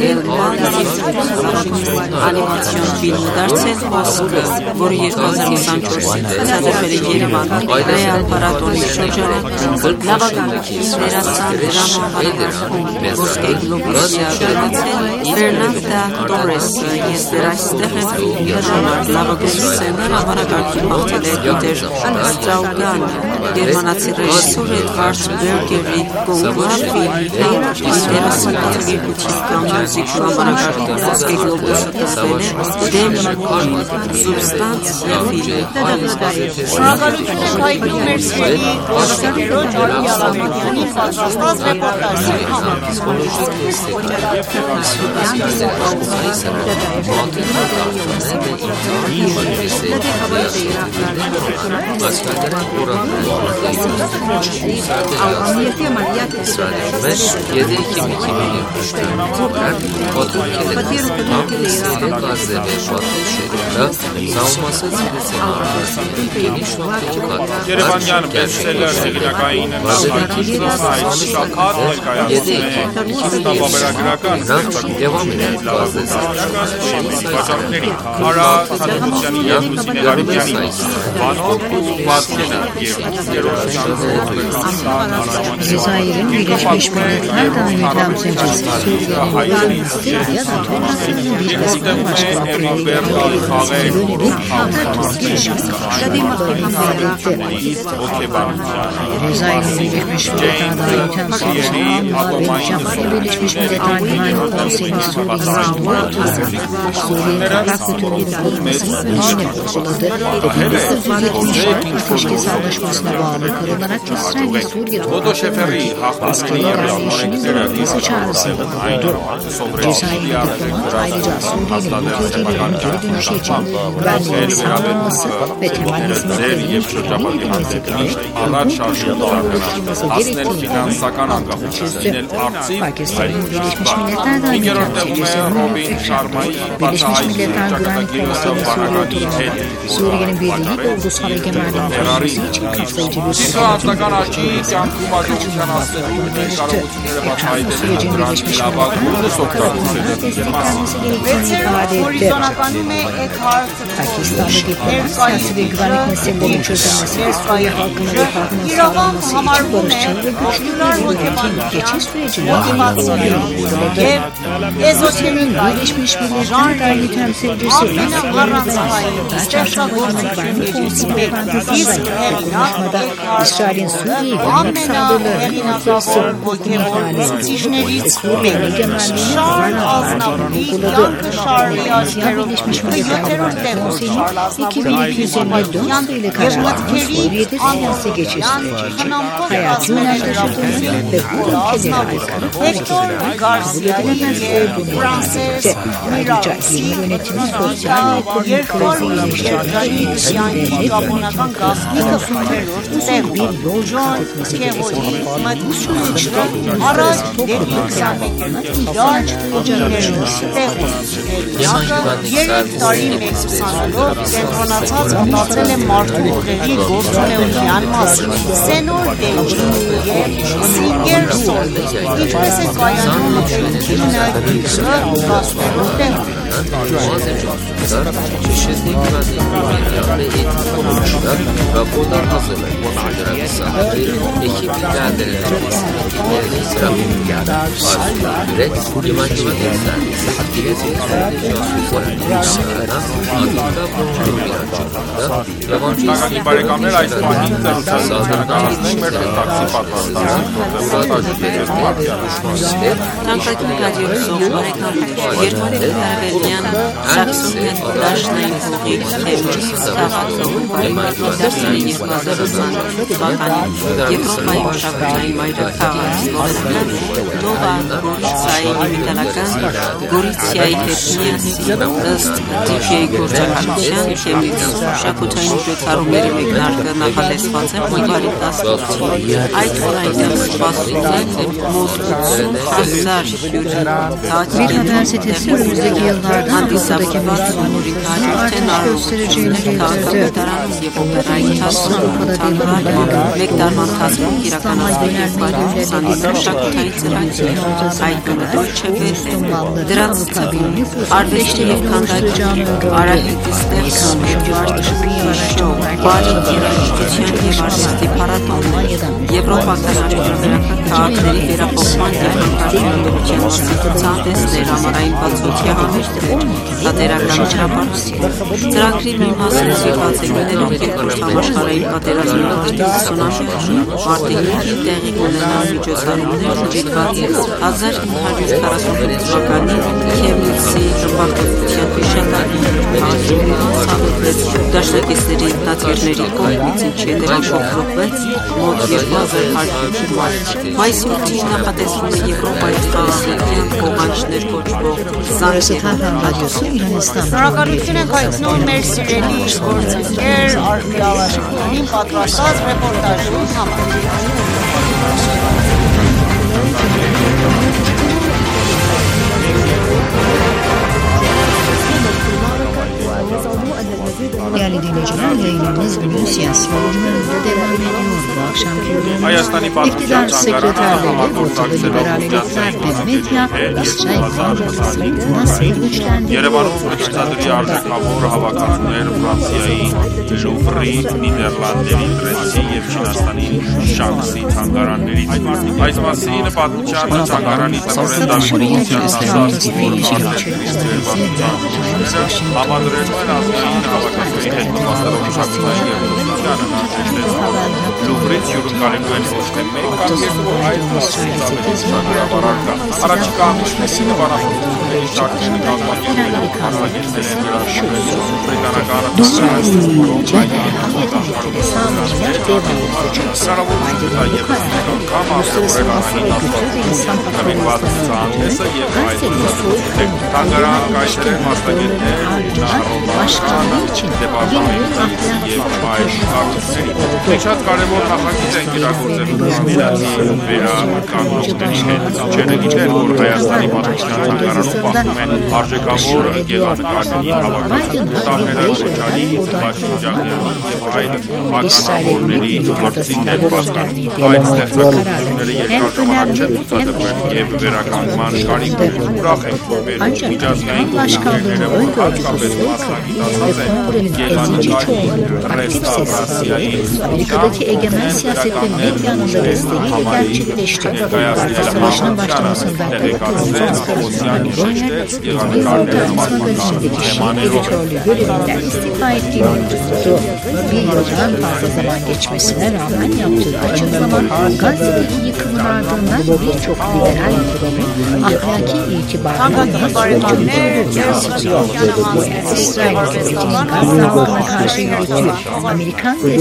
անիմացիոն ֆիլմը դարձել Ոսկը, որը 2024-ին ցուցադրվել է Երևանում Ռեալ Պարատոնի շրջանում, լավագույն դերասան դրամա անվանակարգում Ոսկե գլոբուսի արժանացել Ֆերնանդա Տորեսը, ես դեռ այստեղ եմ դժանար լավագույն սցենար անվանակարգում հաղթել է Պիտեր Ստրաուգանը, գերմանացի ռեժիսոր Էդվարդ Բերգերի կողմից ֆիլմի դերասան կատակերգություն կամ մյուզիկլ անվանակարգում Ոսկե գլոբուսը տվել է Դեմ Սուբստանցիա ֆիլմը։ Շնորհակալություն ենք հայտնում մեր սիրելի ողջերոջ Արամ Սամոյանի պատրաստած ռեպորտաժի համար։ Երևանյան բեսթսելեր հեղինակային այս շաբաթ ներկայացնում է աստղաբերագրական վաճառքների Արա Թադևոսյանի և Լուսինե Հարությունյանի Վանոն ու Վազգենը և Cezayir'in Birleşmiş Milletler'den reklam sendikası Suriye'nin Cezayir'in Birleşmiş Milletler'den temsilcisi Birleşmiş Milletler Güvenlik Konseyi'nin Suriye'nin toprak bütünlüğünün korunmasının önüne uyguladı. Ateşkes Anlaşması'na bağlı kalınarak İsrail ve Suriye askeri ilerleyişinin bırakılması çağrısında bulundu. Cezayir diplomat ayrıca Suriye'nin mültecilerin geri dönüşü için güvenliğin sağlanması ve temel hizmetlerin Türkiye'nin yönetimine gerektiğini çizdi. Pakistan'ın Birleşmiş Milletler'den temsilcisi Birleşmiş Milletler Güvenlik Konseyi'nin Suriye oturumunda Suriye'nin birliği ve ulusal egemenliğinin korunması için kapsayıcı bir sürecin sürecin Birleşmiş Pakistan'da diplomat, siyasi ve güvenlik meselelerini çözülmesi ve Suriye halkının refahının sağlanması için barışçıl ve güçlü bir yönetim geçiş sürecinin yapılmalıdır. Rusya'nın Birleşmiş Milletler Derneği temsilcisi Çarşamba'nın güvenlik konusunda konuşmada İsrail'in Suriye'ye yönelik saldırılarının yaptığı hukukun ihlali ve Suriye egemenliğinin varlığına uyguladı. Siyah Birleşmiş Milletler Konseyi'nin 2254 sayılı kararı Suriye'de siyasi geçiş süreci için hayati önem taşıdığını ve bu ülkelere aykırı politikalar kabul edilemez olduğunu belirtti. Ayrıca yeni yönetimin sosyal ve ekonomik krizi iyileştirmeyi ve uzun bir yol kat etmesi gerektiğini, bu süreçte uluslararası toplumun kıyafetlerine ihtiyaç duyacağını Երեք տարի մեկ ուսանալով կենտրոնացած մտածել եմ մարդու ուղեղի գործունեության մասին, սենոր դեջի և սինգեր սոլի, ինչպես է կայանում մտերությունը գիրը կասներով տեղում։ olarak raporlar hazırlayıp sunduran misafir, ekip liderlerine teslim ettiklerini sıramıyor. Üret, Limancılık Servisi, Giresun'da casusların ilanlarına adında bulunduğu bir açıklamada yabancı barekamer այս պահին ծրուցաշրջանը կհասնենք մեր տաքսի պատվաստանին Տանկագին ռադիոյով բարեկամներ, երկրորդ տարբերյան Սաքսոնի դաշնային հողի թեմի ստավացում բարեկամների 2020 թվականին Եվրոպայի մշակութային մայրաքաղաք Սլովենիան Նովա Գորիցիայի իտալական Գորիցիայի հետ միասին ըստ DJ-ի գործակալության թեմից մշակութային ուժեցարումների մեկնարկը նախատեսված է հունվարի 18-ին։ Այդ օրայնյան սպասումներ մոտ 80,000 հյուր Üniversitesi önümüzdeki yıllarda Avrupa'daki Müslümanların artış göstereceğini bildirdi. Arveşte եւ քանդակի արահետիստներ բարիքերաշտության եւ արվեստի փառատոնը Եվրոպական աշխարհագրական քաղաքների վերափոխման եւ հանրապետության ցուցահանդեսներ ամառային բացօթյա համերգներ պատերական ճապարուսի ծրագրի մի մասը սիրված է գներով երկրորդ համաշխարհային պատերազմի 50-ամյակի մարտի տեղի ունենալ միջոցառումներ ուղղված 1945 թվականին Քեմնիցի ժողովրդության հիշատակին դաշնակիցների ինքնաթիռների կողմից ինչեդերին շոկրոպվեց մոտ 2100 մարդ։ Մայիսի 8-ին նախատեսվում է Եվրոպայից խաղաղության կողանջներ կոչվող Շնորհակալություն ենք հայտնում մեր սիրելի գործընկեր Արփի Ալաշյանին պատրաստած ռեպորտաժի համար։ Değerli dinleyiciler, yayınımız günün siyasi yorumlarında devam ediyor. Bu akşamki yorumumuz iktidar sekreterleri, ortalığı liberal elitler ve medya İsrail kampanyasını nasıl güçlendirdi? Երևանում հնչեցադրի արժեքավոր հավաքածուներ Ֆրանսիայի, Լուվրի, Նիդերլանդների, Ֆրանսիայի եւ Չինաստանի Շանքսի թանգարաններից։ Այս մասին պատմությանը թանգարանի տնօրեն Դավիթ Մուսյանն ասաց, համադրելու են ազգային հավաքածուի հետ մասնավորոշակային եւ ուսուցչությանը հաշվետվելով Լուվրից հյուրընկալելու են ոչ թե մեկ կամ երկու այլ հարաբերական առաջիկա ամիսներին նվարանությունների շարքերի կազմակերպելու մասնագետներ են գրաշխել բրիտանական Շատ կարևոր նախագիծ են կիրագործելու միլիարդի վերականգնողների հետ։ Չեն գիտեն, որ Հայաստանի պատմության թանգարանում պահվում են արժեքավոր գեղանկարների հավաքածու, տարբեր շրջանի բաժնեջակների եւ այլ ականավորների գործիքներ պատկանում։ Այդ ստեղծագործությունները երկար ժամանակ չեն ցուցադրվել եւ վերականգնման շարքին ուրախ ենք, որ մեր միջազգային գործիքները հատկապես մասնագիտացած են գեղանկարի ռեստավրացիայի Amerika'daki egemen siyaset ve medyanın da desteğiyle gerçekleşti. Savaşının başlamasından editörlüğü görevinden istifa ettiğini duyurdu. Bir yıldan fazla zaman geçmesine rağmen yaptığı açıklama Gazze'deki yıkımın ardından birçok liberal ekonomi ahlaki itibarla İsrail hükümetinin Gazze halkına karşı yürüttüğü Amerikan ve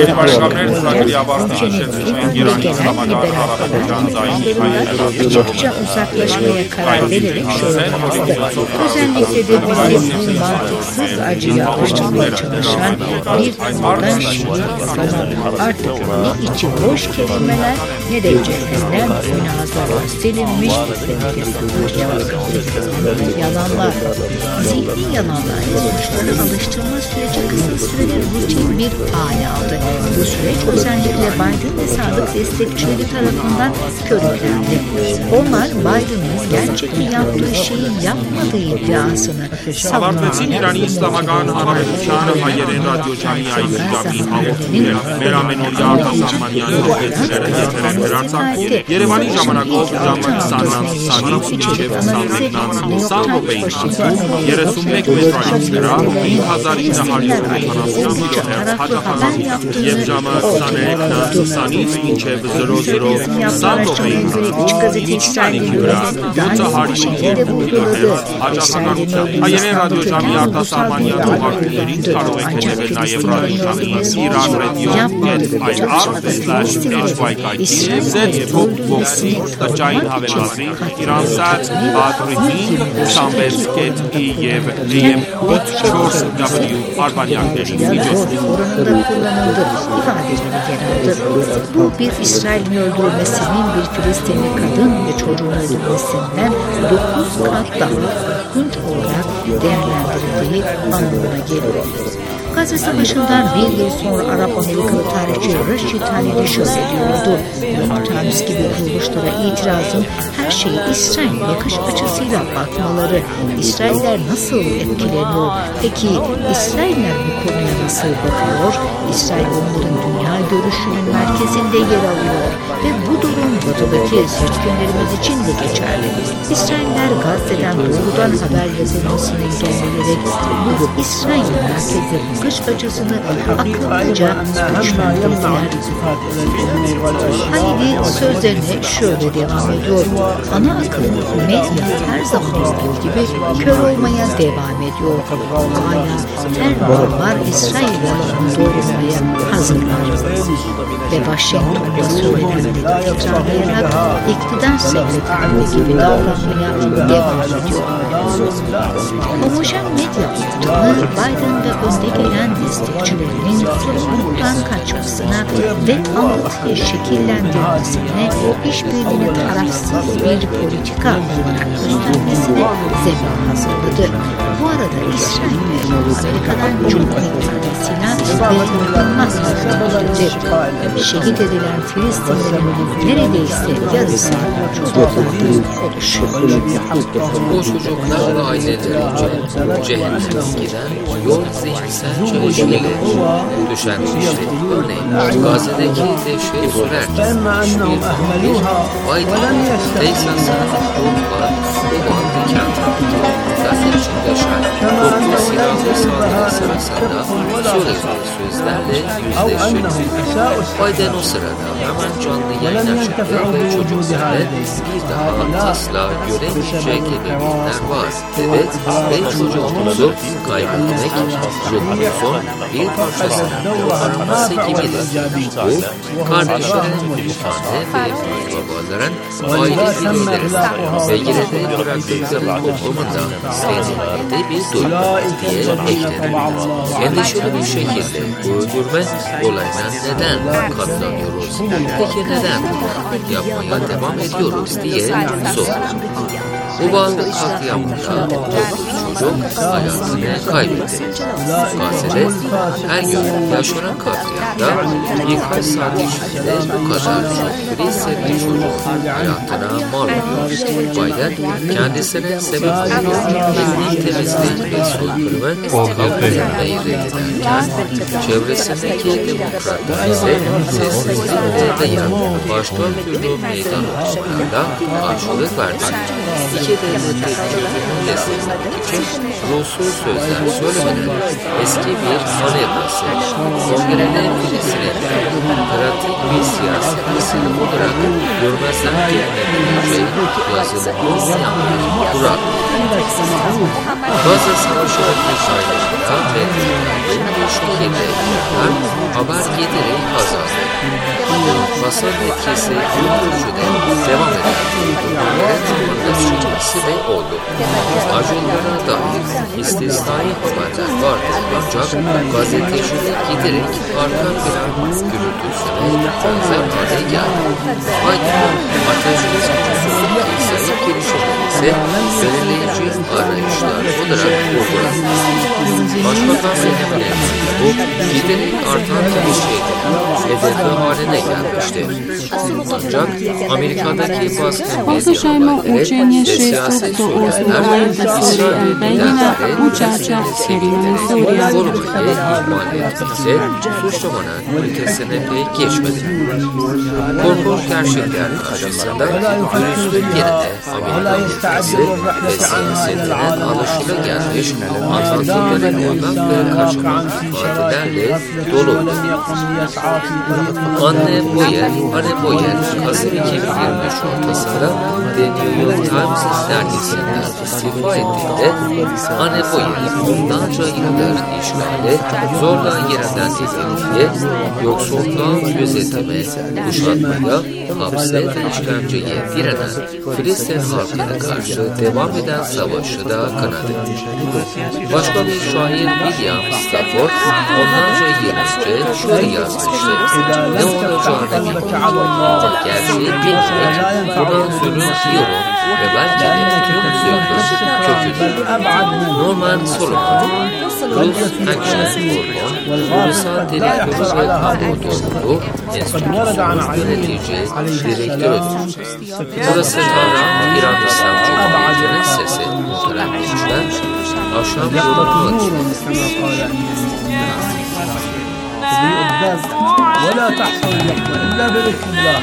Çokça uzaklaşmaya karar vererek şöyle yazdı. Özellikle de bizim mantıksız acıyı alıştırmaya çalışan bir doğrudan şiir romanı. Artık ne içi boş kelimeler ne de cehennem münazara silinmiş ve yalanlar. Zihni yalanlar sonuçları alıştırma süreci kısa süreli rutin bir hale aldı. Bu süreç özellikle Biden ve sadık destekçileri tarafından körüklendi. Onlar Biden'ın gerçekten yaptığı şeyi yapmadığı iddiasını Ավարտվեցին Իրանի Իսլամական Հանրապետության հայերեն ռադիոջամի այգում Jami հաղորդումները մեր ամենօրյա արտասահմանյան հանդիպումները եթերեն հեռարձակվում է։ Երևանի ժամանակով ժամը 20-ից մինչև 21-20 րոպեի ընթացքում 31 մետրային վրա 5980 կիլոհերց հաճախականությամբ եւ ժամը 23-20-ից մինչև 00-20 րոպեի ընթացքում 55 վրա 702 կիլոհերց հաճախականությամբ հայերեն ռադիոժամի արտասահմանյան հաղորդումներին կարող եք հետևել նաև ռադիոժամի iran.ir/hyk Z-Top-Box-ի տճային հավելվածի Iran-Sat Batrühin 26.i եւ AM 4W արբանյակների միջոցով Bu bir İsrail'in öldürülmesinin bir Filistinli kadın ve çocuğun öldürülmesinden 9 kat daha korkunç olarak değerlendirildiği anlamına geliyor. Gazze Savaşı'ndan bir yıl sonra Arap-Amerikalı tarihçi Rashid Halil'i şöyle diyordu. Mutanus gibi kuruluşlara itirazın her şeyi İsrail bakış açısıyla bakmaları. İsrailler nasıl etkileniyor? Peki İsrailler bu konuya nasıl bakıyor? İsrail onların dünya görüşünün merkezinde yer alıyor. Ve bu durum batıdaki seçkinlerimiz için de geçerli. İsrailler Gazze'den doğrudan haber yazılmasını engelleyerek bu İsrail merkezli bakış açısını akıllıca güçlendirdiler. Halil'i sözlerine şöyle devam ediyor. Ana akım medya her zaman olduğu gibi kör olmaya devam ediyor. Hala her normal İsrail yalanını doğrulmaya hazırlar. Ve Washington'da söylenenleri tekrarlayarak iktidar sekreterliği gibi davranmaya devam ediyor. Homojen medya ortamı Biden ve önde gelen destekçilerinin sorumluluktan kaçmasına ve anlatıyı şekillendirmesine, işbirliğini tarafsız bir politika olarak göstermesine zemin hazırladı. Bu arada İsrail ve Amerika'dan çok miktarda silah ve inanılmaz harcamaları şehit edilen Filistinlilerin neredeyse yarısı çocuklardan oluşuyor. Bu çocuklar ve ailelerince cehenneme giden yol zihinsel çelişkiyle düşen şehit örneğin Gazze'deki devşireyi sürerken bir Biden Texas'ın Urfa Uvalde kentinde Gazze için yaşayan toplu silahlı saldırı sırasında Suriye'de sözlerle yüzleşecek. Biden o sırada hemen canlı yayın açıktı ve çocuklara bir daha asla göremeyecek ebeveynler var. Evet ve çocuğumuzu kaybetmek ruhumuzun bir parçasının koparılması gibidir. Bu kardeşlerin, anne ve babaların, aile bireylerin ve yine de bıraktıkları toplumunda seninle bir duygu diye ekledi. Endişeli bir şekilde bu öldürme olayına neden katlanıyoruz? Peki neden yapmaya devam ediyoruz diye sordu. Uvalde katliamında 9 çocuk hayatını kaybetti. Gazze'de her gün yaşanan katliamda birkaç saat içinde bu kadar çok Filistinli çocuk hayatına mal oluyor. Biden kendisine sebep oluyor. Etnik temizlik ve soykırımı kabul etmeyi reddederken çevresindeki demokratlar ise sessizlikle dayan baştan türlü meydan okumalarla karşılık verdi. İki devletli çözümünü desteklemek için ruhsuz sözler söylemeden eski bir anayasası kongrede Filistin'e pratik bir siyaset mesele olarak görmezden gelinebileceği yazılı olmayan bir kural. Gazze Savaşı'nın sayılarında ve yoğun bir şekilde yayınlar haber giderek azaldı. Basın etkisi büyük ölçüde devam eden ülkelerin zamanda sürmesi de oldu. Ajanlara dair istisnai haberler vardı ancak gazetecilik giderek arka plan gürültüsüne benzer hale geldi. Biden ateşkes konusundaki zayıf girişimleri ise belirleyici arayışlar olarak vurguladı. Başbakan Benjamin bu giderek artan klişeydi. hedefi haline gelmişti. Ancak Amerika'daki baskın Poslušajmo učenje siyasi 6. do 8. ajeta Surije Al-Bejina, učača Kerim'in Suriye. korumayı ihmal ettiyse suçlamanın ötesine pek geçmedi. Korkunç gerçekler karşısında yüzsüzlük yerine Amerikan ülkesi ve siyasetinin alışılagelmiş anlattıklarından ve kaçamak ifadelerle doluydu. Anne Boyer, Kasım 2023 ortasında The New York Times dergisinden istifa ettiğinde Anne Boyer bunlarca yıldır işgale, zorla yerinden edildiği, yoksulluğa, gözetime, kuşatmaya, hapse ve işkenceye direnen Filistin halkına karşı devam eden savaşı da kınadı. Başka bir şair William Stafford onlarca yıl önce şöyle yazmıştı: ne olacağını bilmiyorum. Gerçeği bilmek, buna zulüm diyorum ve belki de tüm zulmün köküdür. Norman Solomon, Rus Action Hormon, Ulusal Direktörü ve Kamu Doğruluğu Enstitüsü'nün yönetici direktörüdür. Burası Tahran, İran İslam Cumhuriyeti'nin sesi. Muhterem gençler, akşam yorumunu açıyor. ولا تحصل اللحظة إلا بذكر الله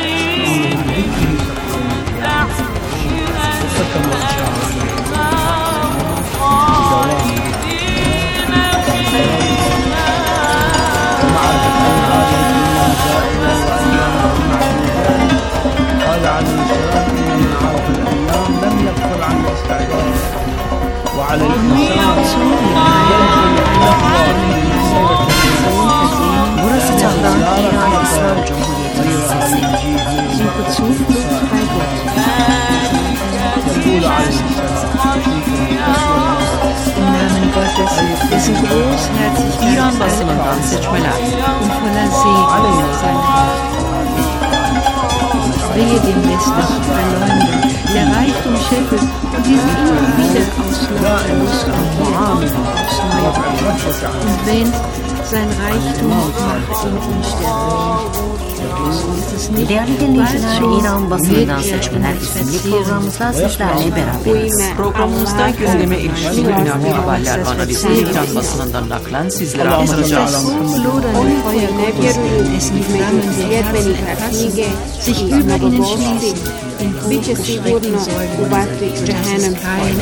قال عليه السلام من عرف الأيام لم يغفل عن الاستعداد وعلى الإنسان Burası Tahran, İran İslam Cumhuriyeti'nin sesi. Kudüs'ün İran basınından seçmeler. لغاية شكل جزء wieder wenn sein Reichtum macht ihn unsterblich. Değerli dinleyiciler, İran basınından seçmeler isimli programımızda sizlerle beraberiz. Programımızda gündeme ilişkin önemli haberler analizi İran basınından naklen sizlere aktaracağız. Sich über ihnen schließen, bitte sie wurden ubati džehennem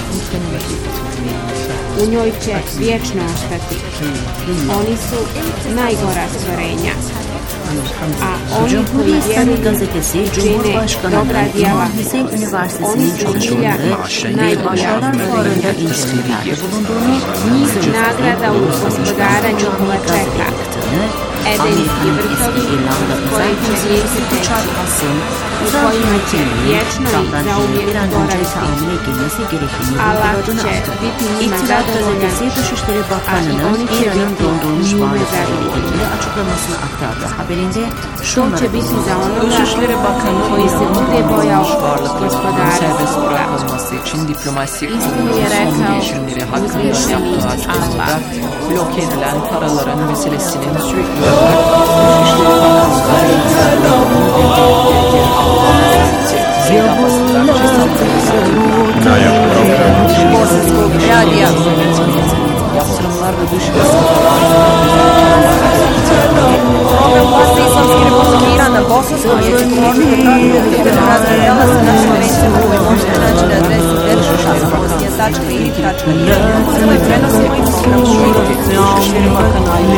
u njoj će vječno ostati. Oni su najgora stvorenja. Cumhurbaşkanı gazetesi Cumhurbaşkanı Abdullah Hüseyin Üniversitesi'nin çalışanları ve başarılar fuarında incelemlerde bulunduğunu, nagrada u gospodaranju ova čeka. Edenski vrhovi koji će riješiti u kojima će vječno i zauvijek boraviti. Allah će biti njima zadovoljan, a i oni će biti njime zadovoljni. açıklamasını aktardı. Haberinde To će biti za onoga koji se bude bojao gospodara svoga. İsmini je rekao uzvišeni Allah. Blok edilen paraların meselesinin sürekli yaptırımlar ve dış Program vlasti Islamske Republike Irana Bosansko je četvornik pravila razgledala se naše mreže na koje možete naći na adresi deršushasobosnija.ir.ir u kojoj prenosimo i program širokih širima kanalima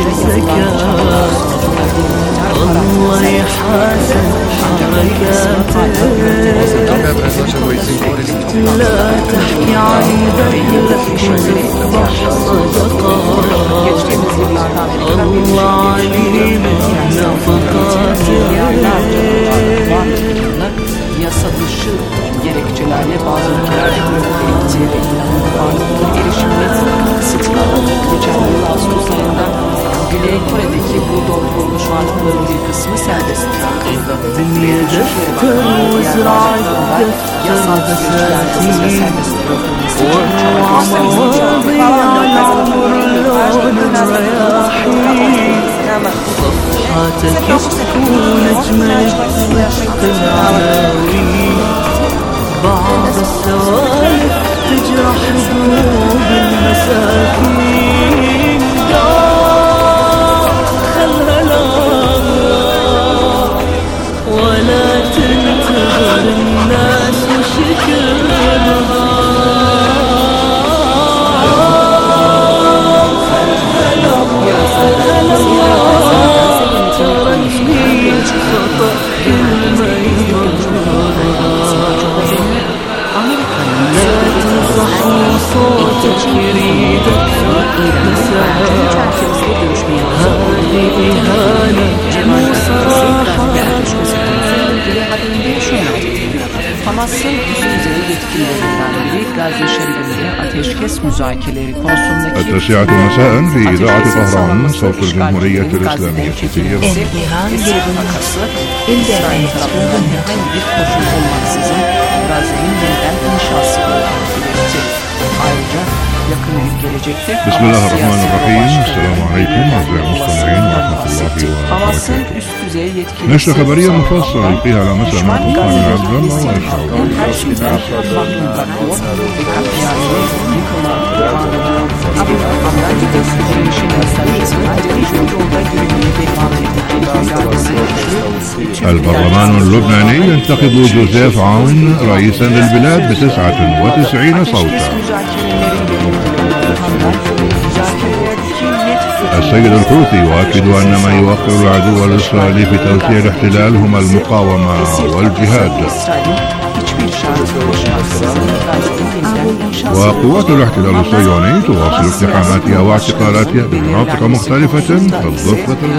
لا تحكي عن الله عليم yasa dışı gerekçelerle bazı ülkelerde gerektiği varlıklara erişimde kısıtlandı. Geçen yıl Ağustos ayında Güney Kore'deki bu dondurulmuş varlıkların bir kısmı serbest bırakıldı. Yasal süreçlerde serbest bırakılması için صيحاتك تكون أجمل وسط العناوين بعض السوالف تجرح قلوب المساكين خلها لا ولا تنتظر الناس وشكرها Hamas'ın üst düzey yetkililerinden biri Gazze şeridinde ateşkes müzakereleri konusundaki التاسعة مساء في إذاعة طهران صوت الجمهورية الإسلامية السورية. İsrail tarafından herhangi bir koşul olmaksızın Gazze'nin yeniden inşası olduğunu belirtti. Ayrıca yakın bir gelecekte بسم الله الرحمن الرحيم. السلام عليكم أعزائي المستمعين ورحمة الله Hamas'ın وبركاته. üst düzey yetkilileri نشرة خبرية مفصلة يلقيها على مساء معكم خالد عبد الله البرلمان اللبناني ينتخب جوزيف عون رئيسا للبلاد ب99 صوتا. السيد الحوثي يؤكد أن ما يوقع العدو الإسرائيلي في توسيع الاحتلال هما المقاومة والجهاد. وقوات الاحتلال الصهيوني تواصل اقتحاماتها واعتقالاتها بمناطق مختلفة في الضفة